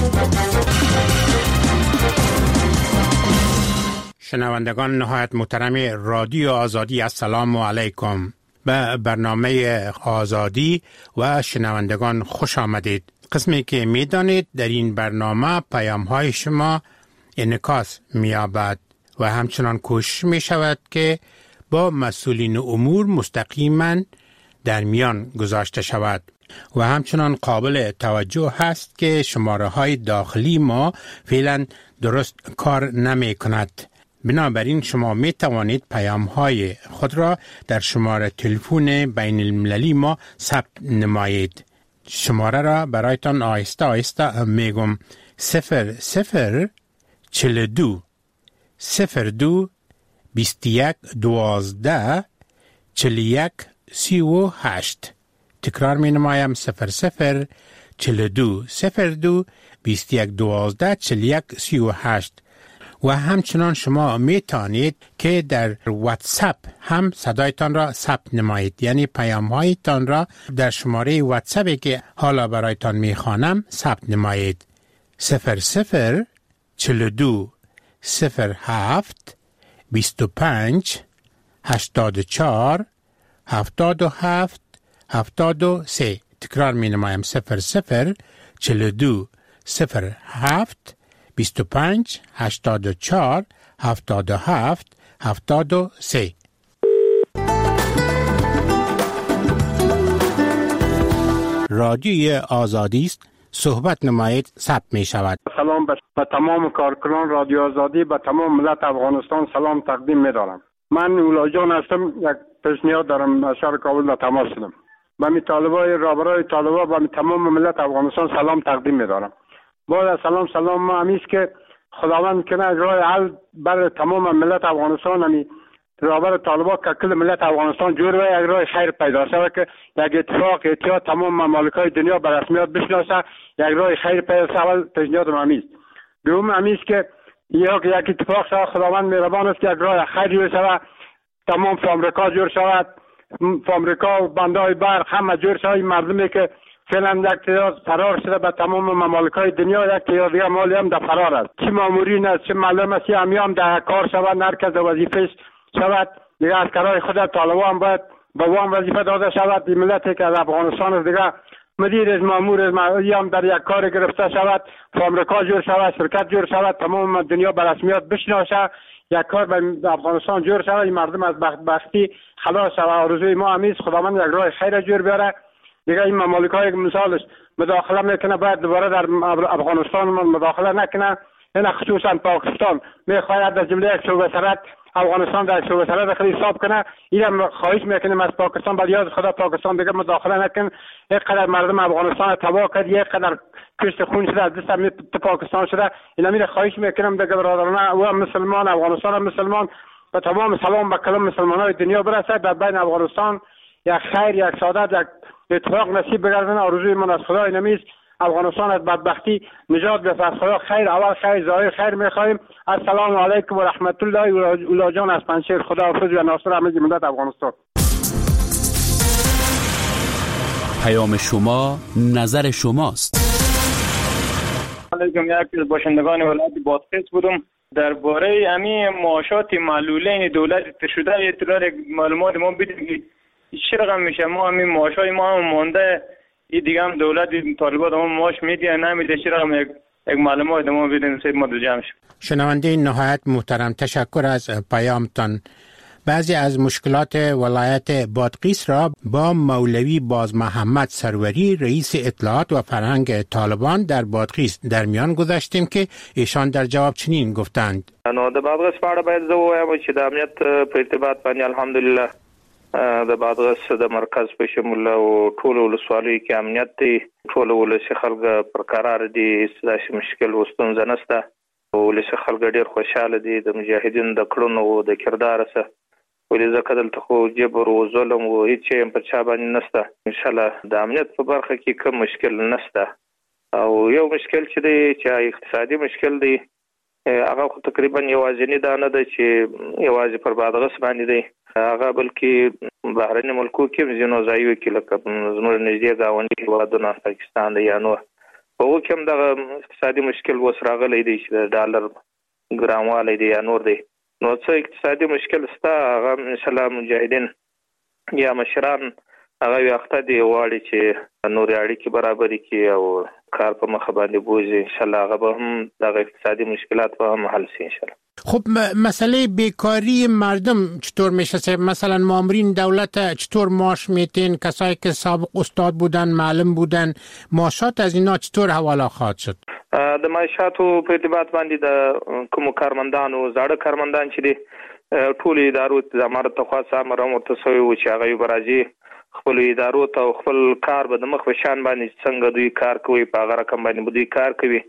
شنوندگان نهایت محترم رادیو آزادی، السلام علیکم. به برنامه آزادی و شنوندگان خوش آمدید. قسمی که می دانید در این برنامه پیام های شما انعکاس می یابد و همچنان کوشش می شود که با مسئولین امور مستقیما در میان گذاشته شود و همچنان قابل توجه هست که شماره های داخلی ما فعلا درست کار نمی کند. بنابراین شما می توانید پیام های خود را در شماره تلفن بین المللی ما ثبت نمایید. شماره را برایتان آهسته آهسته میگم: صفر صفر چل دو صفر دو بیست یک دوازده چل یک سی و هشت. تکرار می نمایم: صفر صفر چل دو صفر دو بیست یک دوازده چل یک سی و هشت. و همچنان شما می توانید که در واتساپ هم صدایتان را ثبت نمایید، یعنی پیام هایتان را در شماره واتساپی که حالا برایتان می خوانم ثبت نمایید: صفر صفر چل دو صفر هفت بیست و پنج هشتاد و چهار هفتاد و هفت هفتاد و سه. تکرار می نمایم: صفر صفر چل دو صفر هفت بیست و پنج هشتاد و چهار هفتاد و هفت هفتاد و سه. رادیوی آزادی است. صحبت نمایید ثبت می شود. سلام به تمام کارکنان رادیو آزادی، به تمام ملت افغانستان سلام تقدیم می دارم. من اولا جان هستم. یک پیشنهاد دارم. از شهر کابل در تماس شدم. به می طالبای رابرای طالبا به تمام ملت افغانستان سلام تقدیم می دارم. باید سلام سلام ما همیست که خداوند کنه راه حل بر تمام ملت افغانستان همی رابر طالبان که کل ملت افغانستان جور و یک راه خیر پیدا شود که یک اتفاق اتحاد تمام ممالک‌های دنیا به رسمیت بشناسه، یک راه خیر پیدا شود. پیشنهاد من است. دوم همیست که یا که یک اتفاق شود، خداوند مهربان است که یک راه خیر جور شود، تمام فامریکا جور شود، فامریکا و بندهای برق همه جور شود. مردمی که فعلا یک تعداد فرار شده به تمام ممالک‌های دنیا، یک تعداد دیگر مالی هم در فرار است. چه مامورین است، چه معلم است، همی هم در کار شود، هر کس وظیفه شود. دیگه عسکرای خود طالبان باید به وام وظیفه داده شود. این ملتی که از افغانستان است دیگه مدیر از مامور از هم در یک کار گرفته شود، فامریکا جور شود، شرکت جور شود، تمام دنیا به رسمیت بشناسه، یک کار به افغانستان جور شود، این مردم از بدبختی خلاص شود. آرزوی ما همیز خداوند یک راه خیر جور بیاره. دیگه این ممالک‌های مثالش مداخله میکنه، باید دوباره در افغانستان مداخله نکنه. این خصوصا پاکستان میخواهد در جمله یک شعبه سرحد افغانستان در شعبه سرحد خود حساب کنه. اینم خواهش میکنیم از پاکستان، بعد یاد خدا پاکستان دیگه مداخله نکن. یک قدر مردم افغانستان تباه کرد، یک قدر کشت خون شده از دست هم پاکستان شده. اینا میره خواهش میکنم دیگه برادرانه و مسلمان افغانستان و مسلمان و تمام سلام به کلام مسلمانای دنیا برسه. در بین افغانستان یک خیر، یک سعادت، یک اتفاق نصیب بگردن. آرزوی من از خدای نمیست افغانستان از بدبختی نجات بده. از خدا خیر، اول خیر، ظاهر خیر میخوایم. السلام علیکم و رحمت الله. اولا جان از پنجشیر، خداحافظ و ناصر همه ملت افغانستان. پیام شما نظر شماست. علیکم، یکی از باشندگان ولایت بادغیس بودم. درباره امی معاشات معلولین دولت شده اطلاع معلومات ما بدید چه رقم میشه. ما همین معاشای ما هم مونده، این دیگه هم دولت طالبات ما معاش میده نمیده، چه رقم یک یک معلومات ما بدین سید ما دو جمع شد. شنونده نهایت محترم، تشکر از پیامتان. بعضی از مشکلات ولایت بادغیس را با مولوی باز محمد سروری رئیس اطلاعات و فرهنگ طالبان در بادغیس در میان گذاشتیم که ایشان در جواب چنین گفتند. نو د بادغیس په اړه باید زه ووایم چې د امنیت په ارتباط باندې الحمدلله د بادغیس د مرکز په شمول او ټول ولسوالیو کې امنیت دی. ټول ولسی خلک پر قرار دي، داسې مشکل وستونزه نشته. ولسی خلک ډیر خوشاله دي د مجاهدینو د کړنو او د کردار سره. ولې ځکه دلته خو جبر او ظلم او هیڅ شی په چا باندې نشته. ان شاء الله د امنیت په برخه کې کوم مشکل نشته. او یو مشکل چې دی چې اقتصادي مشکل دی، هغه خو تقریبا یوازینی دا نه ده چې یوازې پر بادغیس باندې دی، هغه بلکې بهرني ملکو کې ځینو ځایو کې لکه زموږ نږدې ګاونډي هېوادونه پاکستان دی یا نور، په هغو کې هم دغه اقتصادي مشکل اوس راغلی دی چې د ډالر ګرانوالی دی یا نور دی. نو څه اقتصادي مشکل شته، هغه انشاءالله مجاهدین یا مشران هغه وخته دی غواړي چې نورې اړیکې برابرې کړي او کار په مخه باندې بوځي. انشاءالله هغه به هم دغه اقتصادی مشکلات به هم حل شي انشاءالله. خب مسئله بیکاری مردم چطور میشه؟ مثلا مامورین دولت چطور معاش میتین؟ کسایی که سابق استاد بودن، معلم بودن، معاشات از اینا چطور حواله خواهد شد؟ د معاشاتو په ارتباط باندې د کوم کارمندانو زاړه کارمندان چې دي ټول ادارو د امارت تخوا سره ورته سوی و چې هغه برازي خپل ادارو ته خپل کار به د مخ په شان باندې څنګه دوی کار کوي په هغه رقم باندې دوی کار کوي.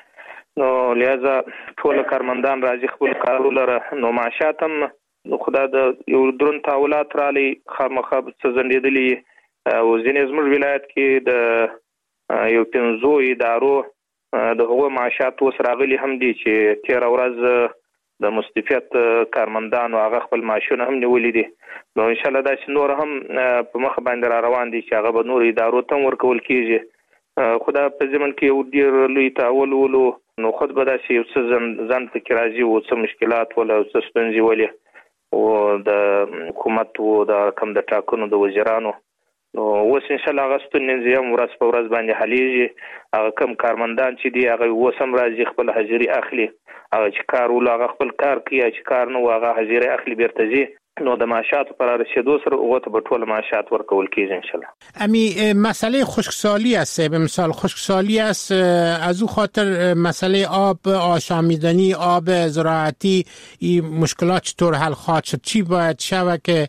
نو لہذا ټول کارمندان راځي خپل کار ولره. نو معاشات هم خدا د یو درون تاولات رالی خامخا څه زندېدلی او ځینې زموږ ولایت کې د یو پنځو ادارو د هغو معاشات اوس راغلي هم دي چې تېره ورځ د مستفیت کارمندانو هغه خپل معاشونه هم نیولي دي. نو انشاءالله داسې نور هم په مخه باندې را روان دي چې هغه به نور ادارو ته هم ورکول کېږي. خو دا په ضمن کې یو ډېر لوی تعاول ولو، نو خود به داسې یو څه ځان پکې راځي او څه مشکلات وله او څه ستونزې ولې او د حکومت او د رقم د ټاکنو د وزیرانو. نو اوس انشاءالله هغه ستونزې هم ورځ په ورځ باندې حلیږي. هغه کم کارمندان چې دي هغه اوس هم راځي خپل حاضري اخلي، هغه چې کار ولو هغه خپل کار کوي، چې کار نه و هغه حاضري اخلي بیرته ځي. نو د معاشاتو پر رسیدو سره هغه ته به ټول معاشات ورکول کېږي انشاءالله. امی مسئله خشکسالی است، به مثال خشکسالی است، از او خاطر مسئله آب آشامیدنی، آب زراعتی، این مشکلات چطور حل خواهد شد؟ چی باید شود که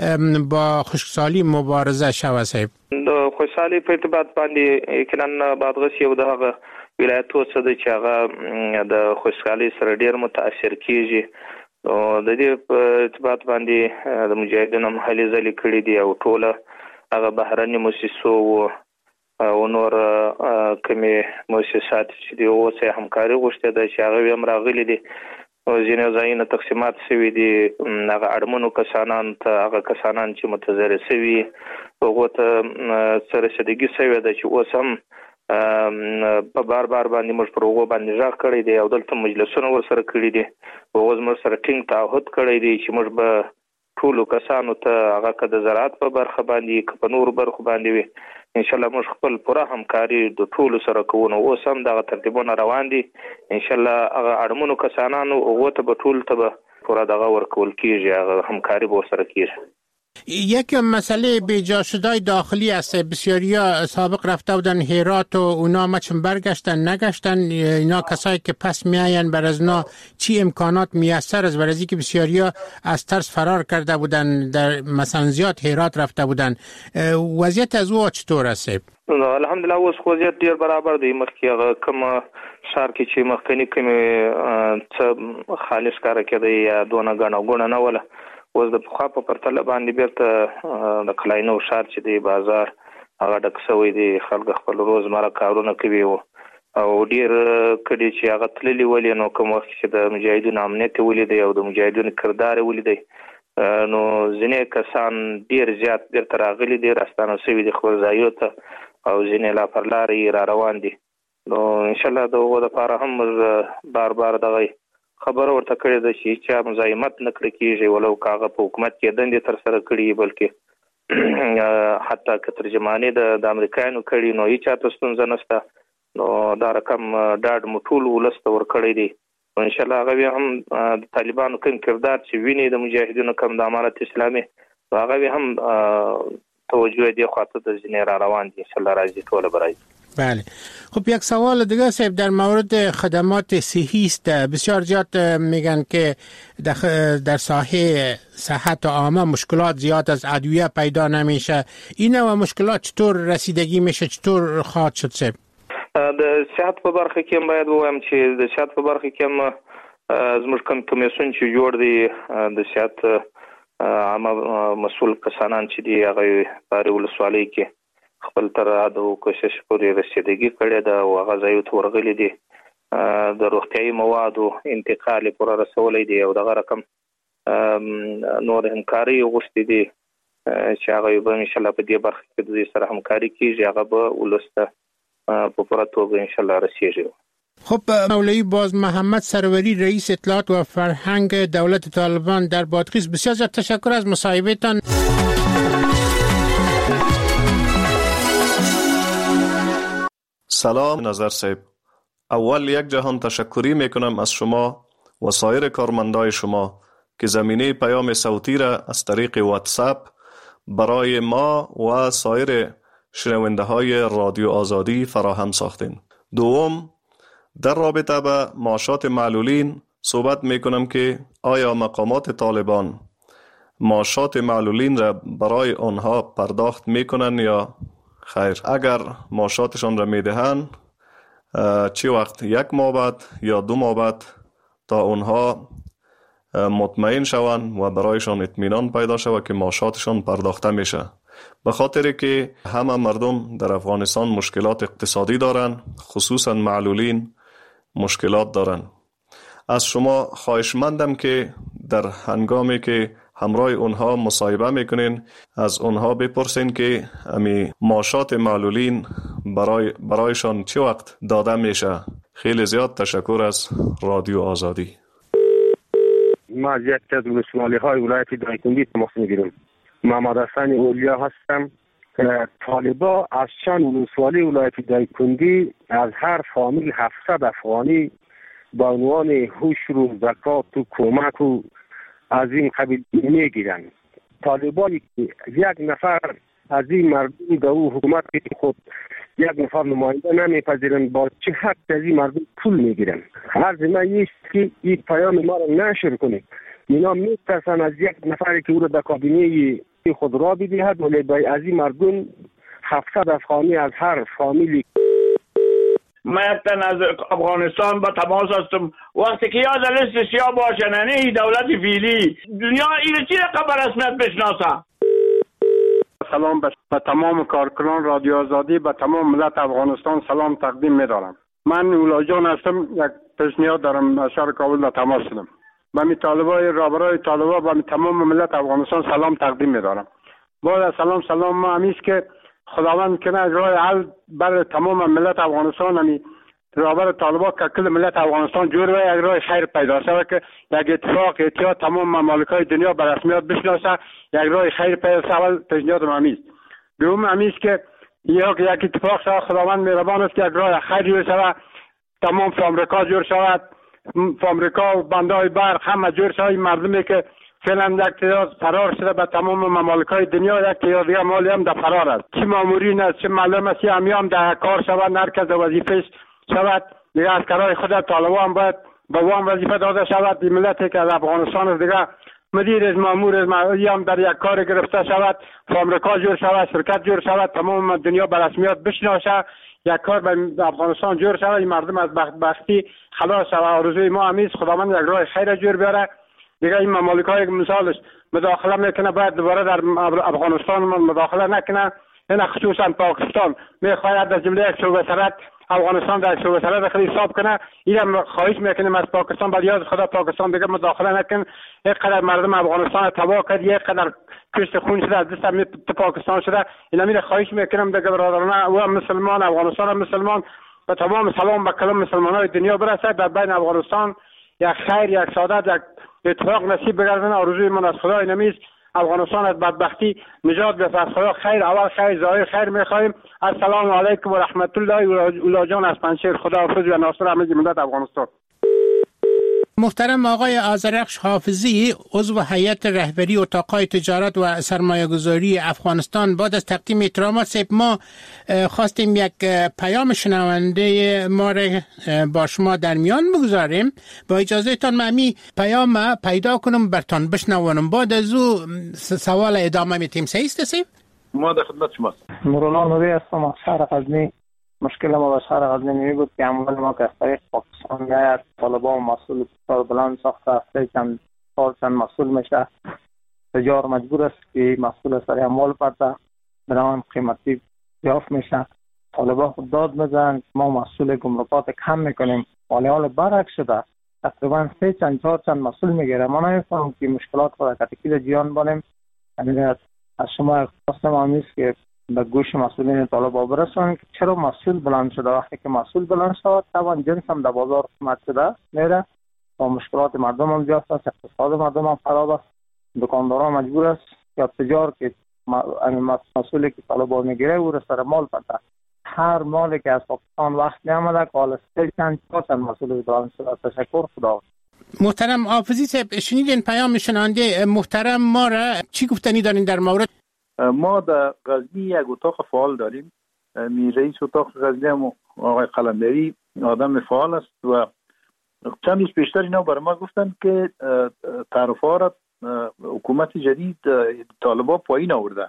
با خشکسالی مبارزه شود صاحب؟ د خشکسالی په ارتباط باندې یقینا بادغیس یو د هغه ولایتو څخه دی چې هغه د خشکسالی سره ډیر متاثر کیږي. نو د دې په ارتباط باندې د مجاهدینو محلي ځلې کړې دي او ټوله هغه بهرني مؤسسو او نور کومې مؤسسات چې دی اوسه همکاري غوښته ده چې هغه هم راغلي دي او ځینې ځایونه تقسیمات شوي دي هغه اړمنو کسانان ته هغه کسانان چې متضرر شوي هغو ته څه رسیدګي شوې ده چې اوس هم په بار بار باندې موږ پر هغو باندې غږ کړی دی او دلته مجلسونه ورسره کړي دي هغو زموږ سره ټینګ تعهد کړی دی چې موږ به ټولو کسانو ته هغه که د زراعت په برخه باندې که په نورو برخو باندې وي انشاءالله موږ خپل پوره همکاري د ټولو سره کوو نو اوس هم دغه ترتیبونه روان دي انشاءالله هغه اړمنو کسانانو هغو ته به ټولو ته به پوره دغه ورکول کېږي هغه همکاري به ورسره کېږي. یک مسئله بیجا شدای داخلی است. بسیاری ها سابق رفته بودن هرات و اونا مچم برگشتن نگشتن. اینا کسایی که پس میاین بر از اونا چی امکانات میسر از برازی که بسیاری ها از ترس فرار کرده بودن در مثلا زیاد هرات رفته بودن. وضعیت از او چطور است؟ الحمدلله اوس وضعیت ډیر برابر دی. مخکې هغه کوم شهر کې چې مخکنی کومې څه خالص کار کېده یا دونه ګڼه ګوڼه نه وله اوس د پخوا په پرتله باندې بیرته د کلاینو ښار چې دی بازار هغه ډک شوی دی. خلک خپل روزمره کارونه کوي او ډیر کډي چې هغه تللي ولې نو کوم وخت چې د مجاهدینو امنیت ولیدي او د مجاهدینو کردار ولیدي نو ځینې کسان ډیر زیات بیرته راغلي دي راستانه شوي دي خپل ځایونو ته او ځینې لا پر لارې را روان دي. نو انشاءالله د هغو دپاره هم موږ بار بار دغه خبره ورته کړې ده چې هیچا مزاحمت نه کړی کېږي ولو که هغه په حکومت کې دندې ترسره کړي بلکې حتی که ترجمانې د امریکایانو کړي نو هیچا ته ستونزه نشته. نو دا رقم ډاډ مو ټول ولس ته ورکړی دی. انشاءالله هغه بیا هم د طالبانو کوم کردار چې ویني د مجاهدینو کوم د امارت اسلامي هغه بیا هم توجه دی خواته د ځینې را روان دي انشاءالله راځي ټوله به راځي. بله. خب یک سوال دیگه صاحب در مورد خدمات صحی است. بسیار زیاد میگن که در ساحه صحت عامه مشکلات زیاد از ادویه پیدا نمیشه. این و مشکلات چطور رسیدگی میشه چطور خواهد شد صاحب؟ د صحت په برخه کې باید وایم چې د صحت په برخه کې هم زموږ کوم کمیسیون چې جوړ دی د صحت عامه مسؤل کسانان چې دی هغه په ولسوالۍ کې خپل تر حد کوشش پورې رسیدګي کړې ده او هغه ځایو ته ورغلي دي د روغتیایي موادو انتقال یې پوره رسولی دی او دغه رقم نور همکاري غوښتي دي چې هغه به انشاءالله په دې برخه کې د دوی سره همکاري کېږي هغه به ولس ته په پوره توګه انشاءالله رسیږي. خب مولوی باز محمد سروری رئیس اطلاعات و فرهنگ دولت طالبان در بادغیس بسیار زیاد تشکر از مصاحبهتان. سلام نظر صاحب، اول یک جهان تشکری میکنم از شما و سایر کارمندای شما که زمینه پیام صوتی را از طریق واتساپ برای ما و سایر شنونده های رادیو آزادی فراهم ساختین. دوم، در رابطه با معاشات معلولین صحبت میکنم که آیا مقامات طالبان معاشات معلولین را برای آنها پرداخت میکنن یا خیر؟ اگر معاشاتشان را میدهند چی وقت؟ یک ماه بعد یا دو ماه بعد تا اونها مطمئن شوند و برایشان اطمینان پیدا شود که معاشاتشان پرداخته میشه. به خاطر که همه مردم در افغانستان مشکلات اقتصادی دارند، خصوصا معلولین مشکلات دارند. از شما خواهشمندم که در هنگامی که همراه اونها مصاحبه میکنین از اونها بپرسین که امی معاشات معلولین برای برایشان چه وقت داده میشه. خیلی زیاد تشکر از رادیو آزادی. ما از یک از ولسوالی های ولایت دایکنی تماس میگیرم. محمد حسن اولیا هستم. طالبا از چند ولسوالی ولایت دایکنی از هر فامیل هفتصد افغانی با عنوان هوش و زکات و کمک و از این قبیل میگیرن. طالبانی که یک نفر از این مردم در او حکومت خود یک نفر نماینده نمیپذیرن با چه حق از این مردم پول میگیرن. عرض من است که این پیام ما را نشر کنید. اینا میترسن از یک نفری که او را در کابینه خود را بدهد ولی از این مردم هفتصد افغانی از هر فامیلی. من از افغانستان با تماس هستم. وقتی که یا در لیست سیاه باشن نه دولت فعلی دنیا این چی رقم به رسمیت بشناسه. سلام به تمام کارکنان رادیو آزادی، به تمام ملت افغانستان سلام تقدیم می‌دارم. من اولا جان هستم. یک پیشنهاد دارم از شهر کابل در تماس شدم. به می طالبای رابرای طالبا به تمام ملت افغانستان سلام تقدیم می‌دارم. بعد از سلام سلام ما همیست که خداوند کنه راه حل بر تمام ملت افغانستان همی رابر طالبا که کل ملت افغانستان جور و یک راه خیر پیدا شود که یک اتفاق اتحاد تمام ممالک‌های دنیا به رسمیت بشناسه، یک راه خیر پیدا شود. پیشنهاد ما همیست. دوم همیست که یک یک اتفاق شود. خداوند مهربان است که یک راه خیر جور شود، تمام آمریکا جور شود، آمریکا و بندهای برق همه جور شود. مردمی که فعلا یک تعداد فرار شده به تمام ممالک‌های دنیا، یک تعداد دیگه مالی هم در فرار است. چه مامورین است چه معلم است همی هم در کار شود، هر کس وظیفه‌اش شود. دیگه عسکرای خود طالبان هم باید به وام وظیفه داده شود. این ملتی که از افغانستان است دیگه مدیر از مامور از ماموری هم در یک کار گرفته شود، آمریکا جور شود، شرکت جور شود، تمام دنیا به رسمیت بشناسه، یک کار به افغانستان جور شود، این مردم از بدبختی خلاص شود. آرزوی ما همیست خداوند یک راه خیر جور بیاره. دیگه این ممالک‌های مثالش مداخله میکنه باید دوباره در افغانستان مداخله نکنه. این خصوصا پاکستان میخواهد از جمله یک صوبه سرحد افغانستان در صوبه سرحد خیلی حساب کنه. اینم خواهش میکنیم از پاکستان بعد یاد خدا پاکستان دیگه مداخله نکن. یک قدر مردم افغانستان تباه کرد، یک قدر کشت خون شده، از دست هم پاکستان شده. اینا میره خواهش میکنم دیگه برادرانه و مسلمان افغانستان هم مسلمان و تمام سلام به کلام مسلمانای دنیا برسه. در بین افغانستان یک خیر، یک سعادت، یک اتفاق نصیب بگردن. آرزوی من از خدای نمیست افغانستان از بدبختی نجات بده. از خدا خیر اول خیر ظاهر خیر میخوایم. السلام علیکم و رحمت الله. اولا جان از پنجشیر. خداحافظ و ناصر همه ملت افغانستان. محترم آقای آذرخش حافظی، عضو هیئت رهبری اتاق‌های تجارت و سرمایه‌گذاری افغانستان، بعد از تقدیم احترامات سیب ما خواستیم یک پیام شنونده ما را با شما در میان بگذاریم. با اجازهتان من می پیام پیدا کنم برتان بشنوانم، بعد از او سوال ادامه میتیم. صحیح است سیب؟ ما در خدمت شماست. مولانا نوری هستم از شهر غزنی. مشکل ما به شهر غزنی می بود که عمل ما که از طریق پاکستان میاد، طالبان و مسئول کار بلند ساخته هفته چند سال چند مسئول میشه، تجار مجبور است که مسئول سر عمل پرده بران قیمتی یافت میشه. طالبان خود داد میزنن ما مسئول گمرکات کم میکنیم، ولی حال برعکس شده. تقریبا سه چند چهار چند مسئول میگیره. ما نمیفهمم که مشکلات خود کتکی جیان بانیم. از شما خواستم آمیست که به گوش مسئولین طالبان برسونن که چرا مسئول بلند شده. وقتی که مسئول بلند شد طبعا جنس هم در بازار قیمت شده میره و مشکلات مردم هم زیاد است، اقتصاد مردم هم خراب است. دکانداران مجبور است یا تجار که مسئولی که طالبان میگیره او را سر مال پرده. هر مالی که از پاکستان وقت نیامده که حالا سه چند چهار چند مسئول بلند شده. تشکر. خدا. محترم حافظی صاحب، شنیدین پیام شنونده محترم ما را، چی گفتنی دارین در مورد؟ ما در غزنی یک اتاق فعال داریم. می رئیس اتاق غزنی هم آقای قلندری آدم فعال است و چند روز پیشتر اینا برای ما گفتن که تعرفه را حکومت جدید طالبان پایین آورده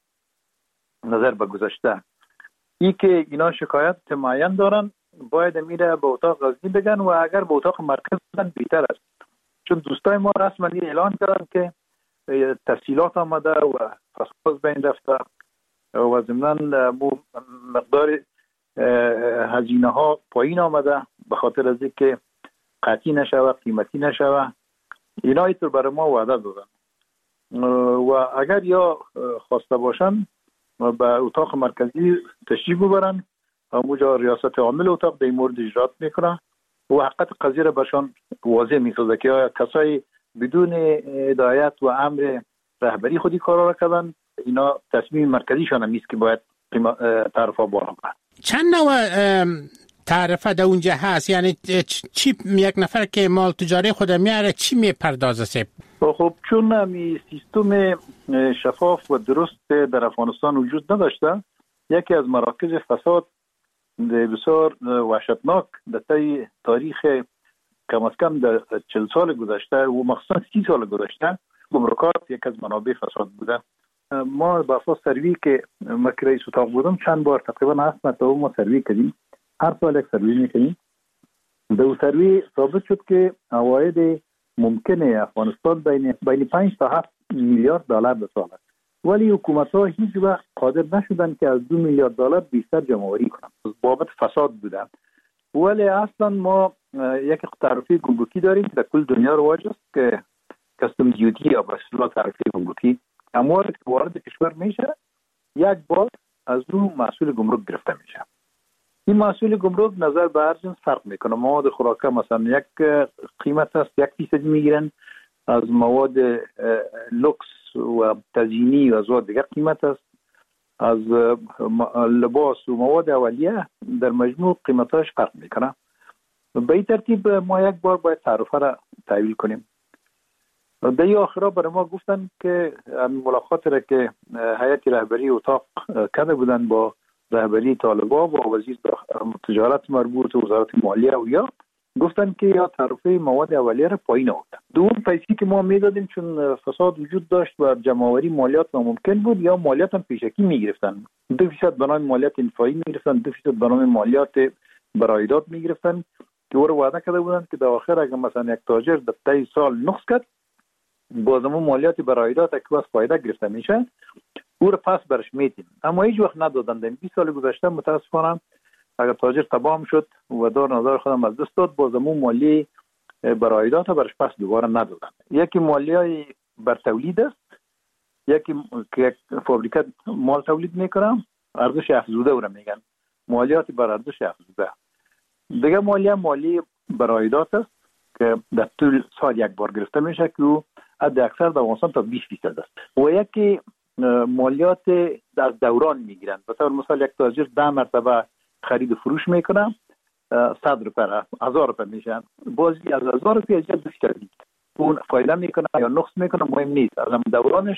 نظر به گذشته. این که اینا شکایت معین دارن باید میره به اتاق غزنی بگن و اگر به اتاق مرکز بگن بهتر است، چون دوستای ما رسما اعلان کردن که تسهیلات آمده و فساد بین رفته و ضمناً مقدار هزینه ها پایین آمده به خاطر از اینکه قطعی نشوه، قیمتی نشوه. اینا اینطور برای ما وعده دادن و اگر یا خواسته باشن به اتاق مرکزی تشریف ببرن، اونجا ریاست عامل اتاق در این مورد اجرات میکنه و حقیقت قضیه را برشان واضح میسازه که آیا کسایی بدون هدایت و امر رهبری خودی کارا را کردن، اینا تصمیم مرکزیشان هم نیست که باید تعرفه بالا برن. چند نوع تعرفه در اونجا هست؟ یعنی چی یک نفر که مال تجاری خود میاره چی میپردازه سیب؟ خب چون می سیستم شفاف و درست در افغانستان وجود نداشته، یکی از مراکز فساد بسیار وحشتناک در طی تاریخ کم از کم در چل سال گذشته و مخصوصا سی سال گذشته گمرکات یک از منابع فساد بوده. ما با اساس سروی که مکر رئیس اتاق بودم چند بار تقریبا هفت مرتبه ما سروی کردیم هر سال یک سروی میکنیم. در سروی ثابت شد که عواید ممکنه افغانستان بین بین پنج تا هفت میلیارد دلار به سال است، ولی حکومت ها هیچ وقت قادر نشدن که از دو میلیارد دلار بیشتر جمع آوری کنن. بابت فساد بودن. ولی اصلا ما یک تعرفه گمرکی داریم که در کل دنیا رواج است که کاستم دیوتی یا به اصطلاح تعرفه گمرکی، اموال که وارد کشور میشه یک بار از اون محصول گمرک گرفته میشه. این محصول گمرک نظر به هر جنس فرق میکنه. مواد خوراکه مثلا یک قیمت است، یک فیصد میگیرن، از مواد لوکس و تزیینی و از دیگر قیمت است، از لباس و مواد اولیه در مجموع قیمتاش فرق میکنه. به این ترتیب ما یک بار باید تعرفه را تحویل کنیم. در آخرا برای ما گفتن که ملاقات را که هیئت رهبری اتاق کرده بودن با رهبری طالبان و وزیر تجارت مربوط و وزارت مالیه و یا گفتن که یا تعرفه مواد اولیه را پایین آوردن. دوم پیسی که ما میدادیم چون فساد وجود داشت و جمع‌آوری مالیات ناممکن بود، یا مالیات هم پیشکی میگرفتن. دو فیصد به نام مالیات انفایی میگرفتن، دو فیصد به نام مالیات برایداد میگرفتن که او رو وعده کرده بودن که در آخر اگر مثلا یک تاجر در طی سال نقص کرد بازم مالیات برایداد که از فایده گرفته میشه او رو پس برش میدیم، اما هیچ وقت ندادن. در بیست سال گذشته متاسفانه اگر تاجر تباه شد و دار نظر خودم از دست داد بازم مالی برایداد برش پس دوباره ندادن. یکی مالیای بر تولید است، یکی که فابریکه مال تولید میکنه ارزش افزوده او را میگن مالیات بر ارزش افزوده. دیگه مالی مالی برایدات است که در طول سال یک بار گرفته میشه که او حد اکثر در افغانستان تا بیست فیصد است. و یکی مالیات در دوران میگیرن. مثلا مثلا یک تاجر ده مرتبه خرید و فروش میکنه صد روپیه هزار روپیه میشن، بازی از هزار روپیه از دو فیصد اون فایده میکنه یا نقص میکنه مهم نیست، از دورانش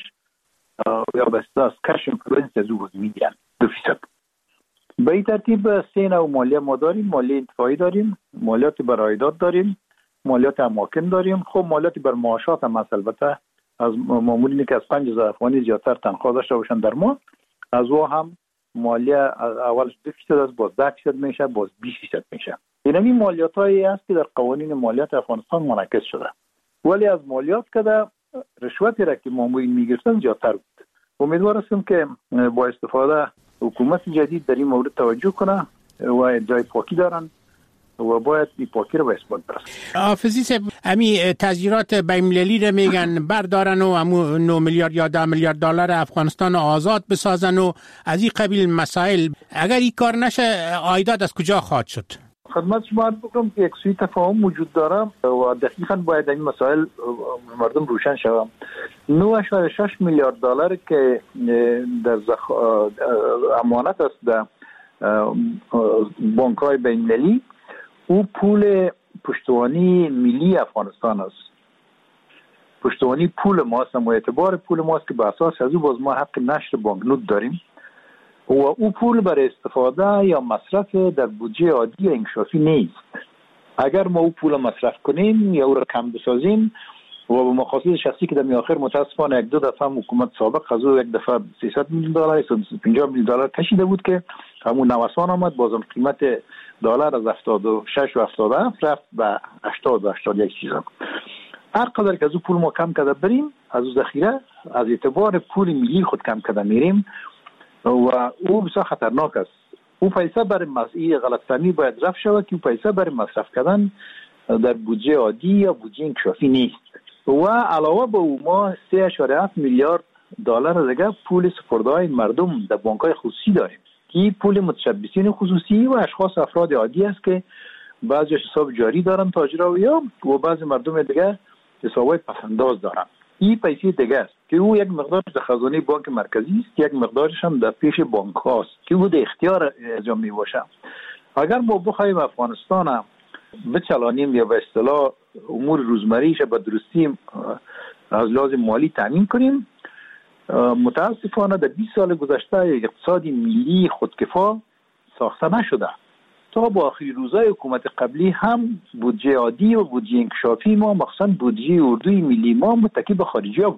یا به اساس کش اینفلوئنس از او میگیرن دو فیصد. به این ترتیب سه نوع مالیه ما داریم. مالیه انتفاعی داریم، مالیات برایداد داریم، مالیات اماکن داریم. خب مالیات بر معاشات هم هست. البته از مامورینی که از پنج هزار افغانی زیادتر تنخواه داشته باشن در ماه از او هم مالیه اولش دو فیصد است، باز ده فیصد میشه، باز بیست فیصد میشه. این همین مالیات هایی است که در قوانین مالیات افغانستان منعکس شده. ولی از مالیات که در رشوتی را که مامورین میگرفتن زیادتر بود. امیدوار هستم که با استفاده حکومت جدید در این مورد توجه کنه و جای پاکی دارن و باید این پاکی رو به اثبات برسن. حافظی صاحب امی تذیرات بین‌المللی رو میگن بردارن و امو نه میلیارد یا ده میلیارد دلار افغانستان آزاد بسازن و از این قبیل مسائل. اگر این کار نشه عایدات از کجا خواهد شد؟ خدمت شما بگم که یک سوی تفاهم وجود داره و دقیقاً باید این مسائل مردم روشن شود. نه اشاره شش میلیارد دلار که در زخ... امانت است در بانک‌های بین‌المللی، او پول پشتوانی ملی افغانستان است. پشتوانی پول ماست و اعتبار پول ماست که به اساس از او باز ما حق نشر بانکنوت داریم و او پول برای استفاده یا مصرف در بودجه عادی یا انکشافی نیست. اگر ما او پول مصرف کنیم یا او را کم بسازیم و به مقاصد شخصی که در میآخر متاسفانه یک دو دفعه حکومت سابق از او یک دفعه سیصد میلیون دلار صد و پنجاه میلیون دلار کشیده بود که همون نوسان آمد، بازم قیمت دلار از هفتاد و شش و هفتاد و هفت رفت به هشتاد و هشتاد و یک چیزا. هر قدر که از او پول ما کم کرده بریم از او ذخیره از اعتبار پول ملی خود کم کرده میریم و او بسیار خطرناک است. او پیسه برای مسئله غلطفهمی باید رفع شود که پیسه برای مصرف کردن در بودجه عادی یا بودجه انکشافی نیست. و علاوه به او ما سه اشاره هفت میلیارد دلار دیگه پول سپرده‌های مردم در بانک‌های خصوصی داریم. این پول متشبثین خصوصی و اشخاص افراد عادی است که بعضی حساب جاری دارن تاجرها یا و بعضی مردم دیگه حسابای پسنداز دارن. این پیسه دیگه است که او یک مقدارش در خزانه بانک مرکزی است، یک مقدارش هم در پیش بانک هاست که او در اختیار انجام می باشه. اگر ما بخوایم افغانستان بچلانیم یا به اصطلاح امور روزمریش به درستی از لحاظ مالی تامین کنیم، متاسفانه در بیست سال گذشته یک اقتصادی ملی خودکفا ساخته نشده. تا با آخری روزهای حکومت قبلی هم بودجه عادی و بودجه انکشافی ما مخصوصا بودجه اردوی ملی ما متکی به خارجی ها بود.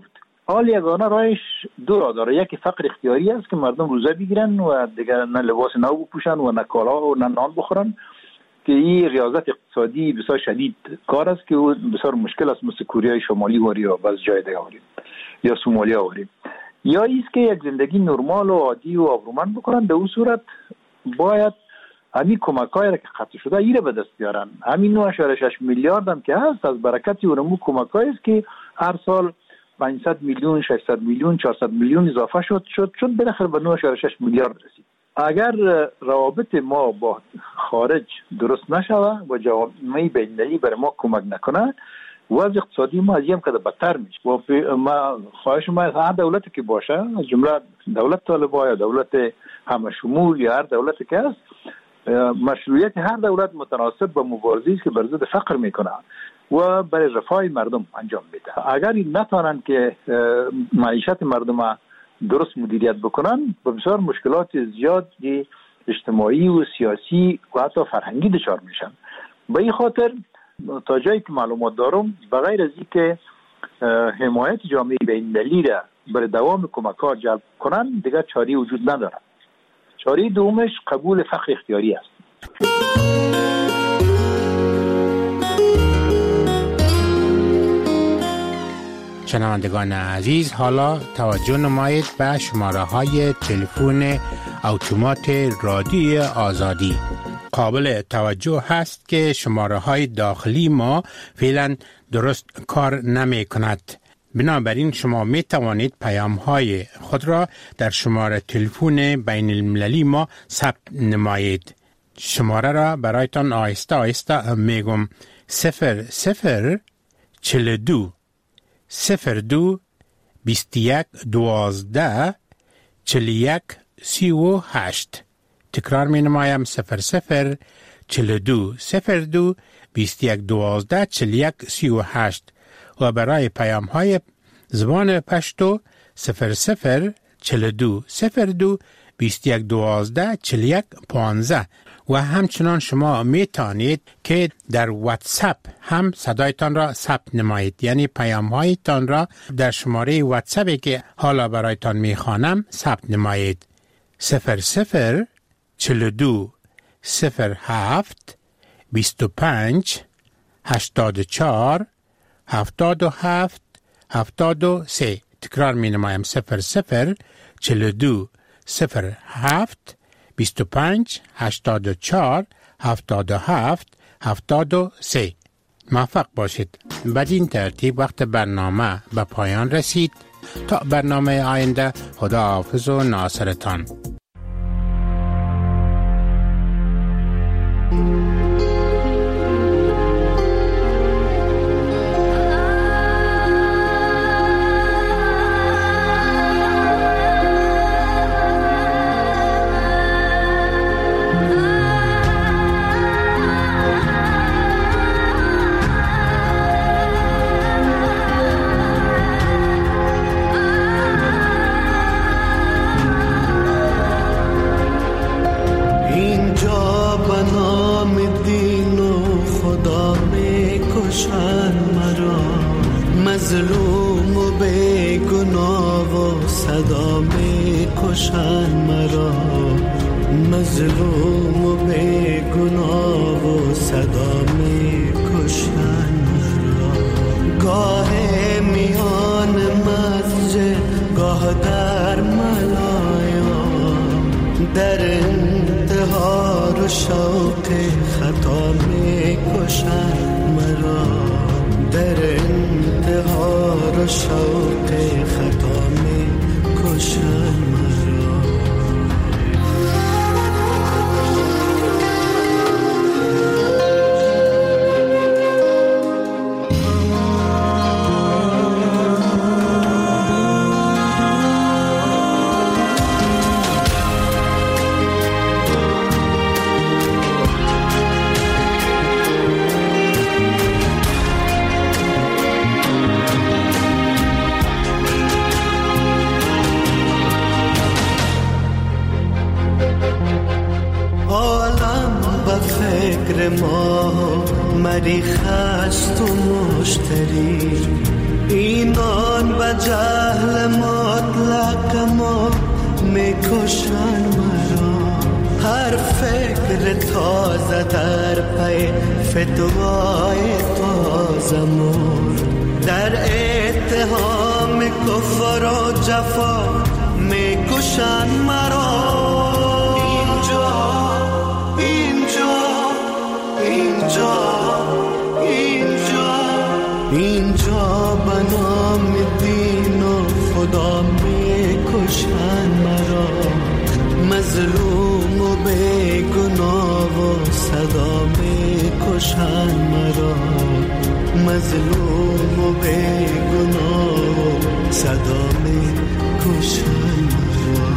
حال یگانه راهش دو راه داره. یکی فقر اختیاری است که مردم روزه بگیرن و دیگه نه لباس نو بپوشن و نه کالا و نه نان بخورن، که این ریاضت اقتصادی بسیار شدید کار است که بسیار مشکل است، مثل کره شمالی واری یا بعض جای دیگه واری یا سومالیا واری. یا ایست که یک زندگی نرمال و عادی و آبرومند بکنن. در اون صورت باید همین کمک‌های را که قطع شده ایره به دست بیارن. همین نه و شش میلیارد هم که هست از برکت اونمو کمک‌هایی است که هر سال پانصد میلیون، ششصد میلیون، چهارصد میلیون اضافه شد شد شد بالاخره به نه و شش میلیارد رسید. اگر روابط ما با خارج درست نشوه و جامعه بین‌المللی برای ما کمک نکنه، وضع اقتصادی ما از این قدر بدتر میشه. و ما خواهش ما هر دولتی که باشه، از جمله دولت طالبان یا دولت همه شمول یا هر دولتی که هست، مشروعیت هر دولت متناسب با مبارزه‌ای است که بر ضد فقر میکنه و برای رفاه مردم انجام میده. اگر این نتوانند که معیشت مردم درست مدیریت بکنن، به بسیار مشکلات زیادی اجتماعی و سیاسی و حتی فرهنگی دچار میشن. به این خاطر تا جایی که معلومات دارم، بغیر از اینکه حمایت جامعه بین‌المللی را برای دوام کمک‌ها جلب کنن، دیگر چاری وجود نداره. چاره دومش قبول فقر اختیاری است. شنوندگان عزیز، حالا توجه نمایید به شماره های تلفن اتومات رادیوی آزادی. قابل توجه هست که شماره های داخلی ما فعلا درست کار نمی کند. بنابراین شما می توانید پیام های خود را در شماره تلفن بین المللی ما ثبت نمایید. شماره را برایتان آهسته آهسته می گم. صفر صفر چل دو صفر دو بیست یک دوازده چل یک سی و هشت. تکرار می نمایم. صفر صفر چل دو صفر دو بیست یک دوازده چل یک سی و هشت. و برای پیام های زبان پشتو صفر صفر چل دو صفر دو بیست یک دوازده چل یک پانزده. و همچنان شما می توانید که در واتساپ هم صدایتان را ثبت نمایید، یعنی پیام هایتان را در شماره واتساپی که حالا برایتان می خوانم ثبت نمایید. صفر صفر چل دو صفر هفت بیست و پنج هشتاد و چهار هفتاد و هفت هفتاد و سه. تکرار می نمایم. صفر صفر چل دو صفر هفت بیست و پنج هشتاد و چهار هفتاد و هفت هفتاد و سه. موفق باشید. بدین ترتیب وقت برنامه به پایان رسید. تا برنامه آینده، خدا حافظ و ناصرتان. مظلوم و بیگناه و صدا می کشن مرا، مظلوم و بیگناه و صدا می کشن مرا. گاه میان مسجد، گاه در ملایا، در انتحار و شوق خطا می کشن مرا، در انتحار و شوق خطا می کشن مرا. فکر ما مریخ است و مشتری، اینان به جهل مطلق ما میکشن مرا. هر فکر تازه در پی فتوای تازه مر، در اتهام کفر و جفا میکشن مرا. اینجا اینجا اینجا اینجا اینجا به نام دین و خدا میکشن مرا. مظلوم و بیگناه و صدا میکشن مرا. مظلوم و بیگناه و صدا میکشن مرا.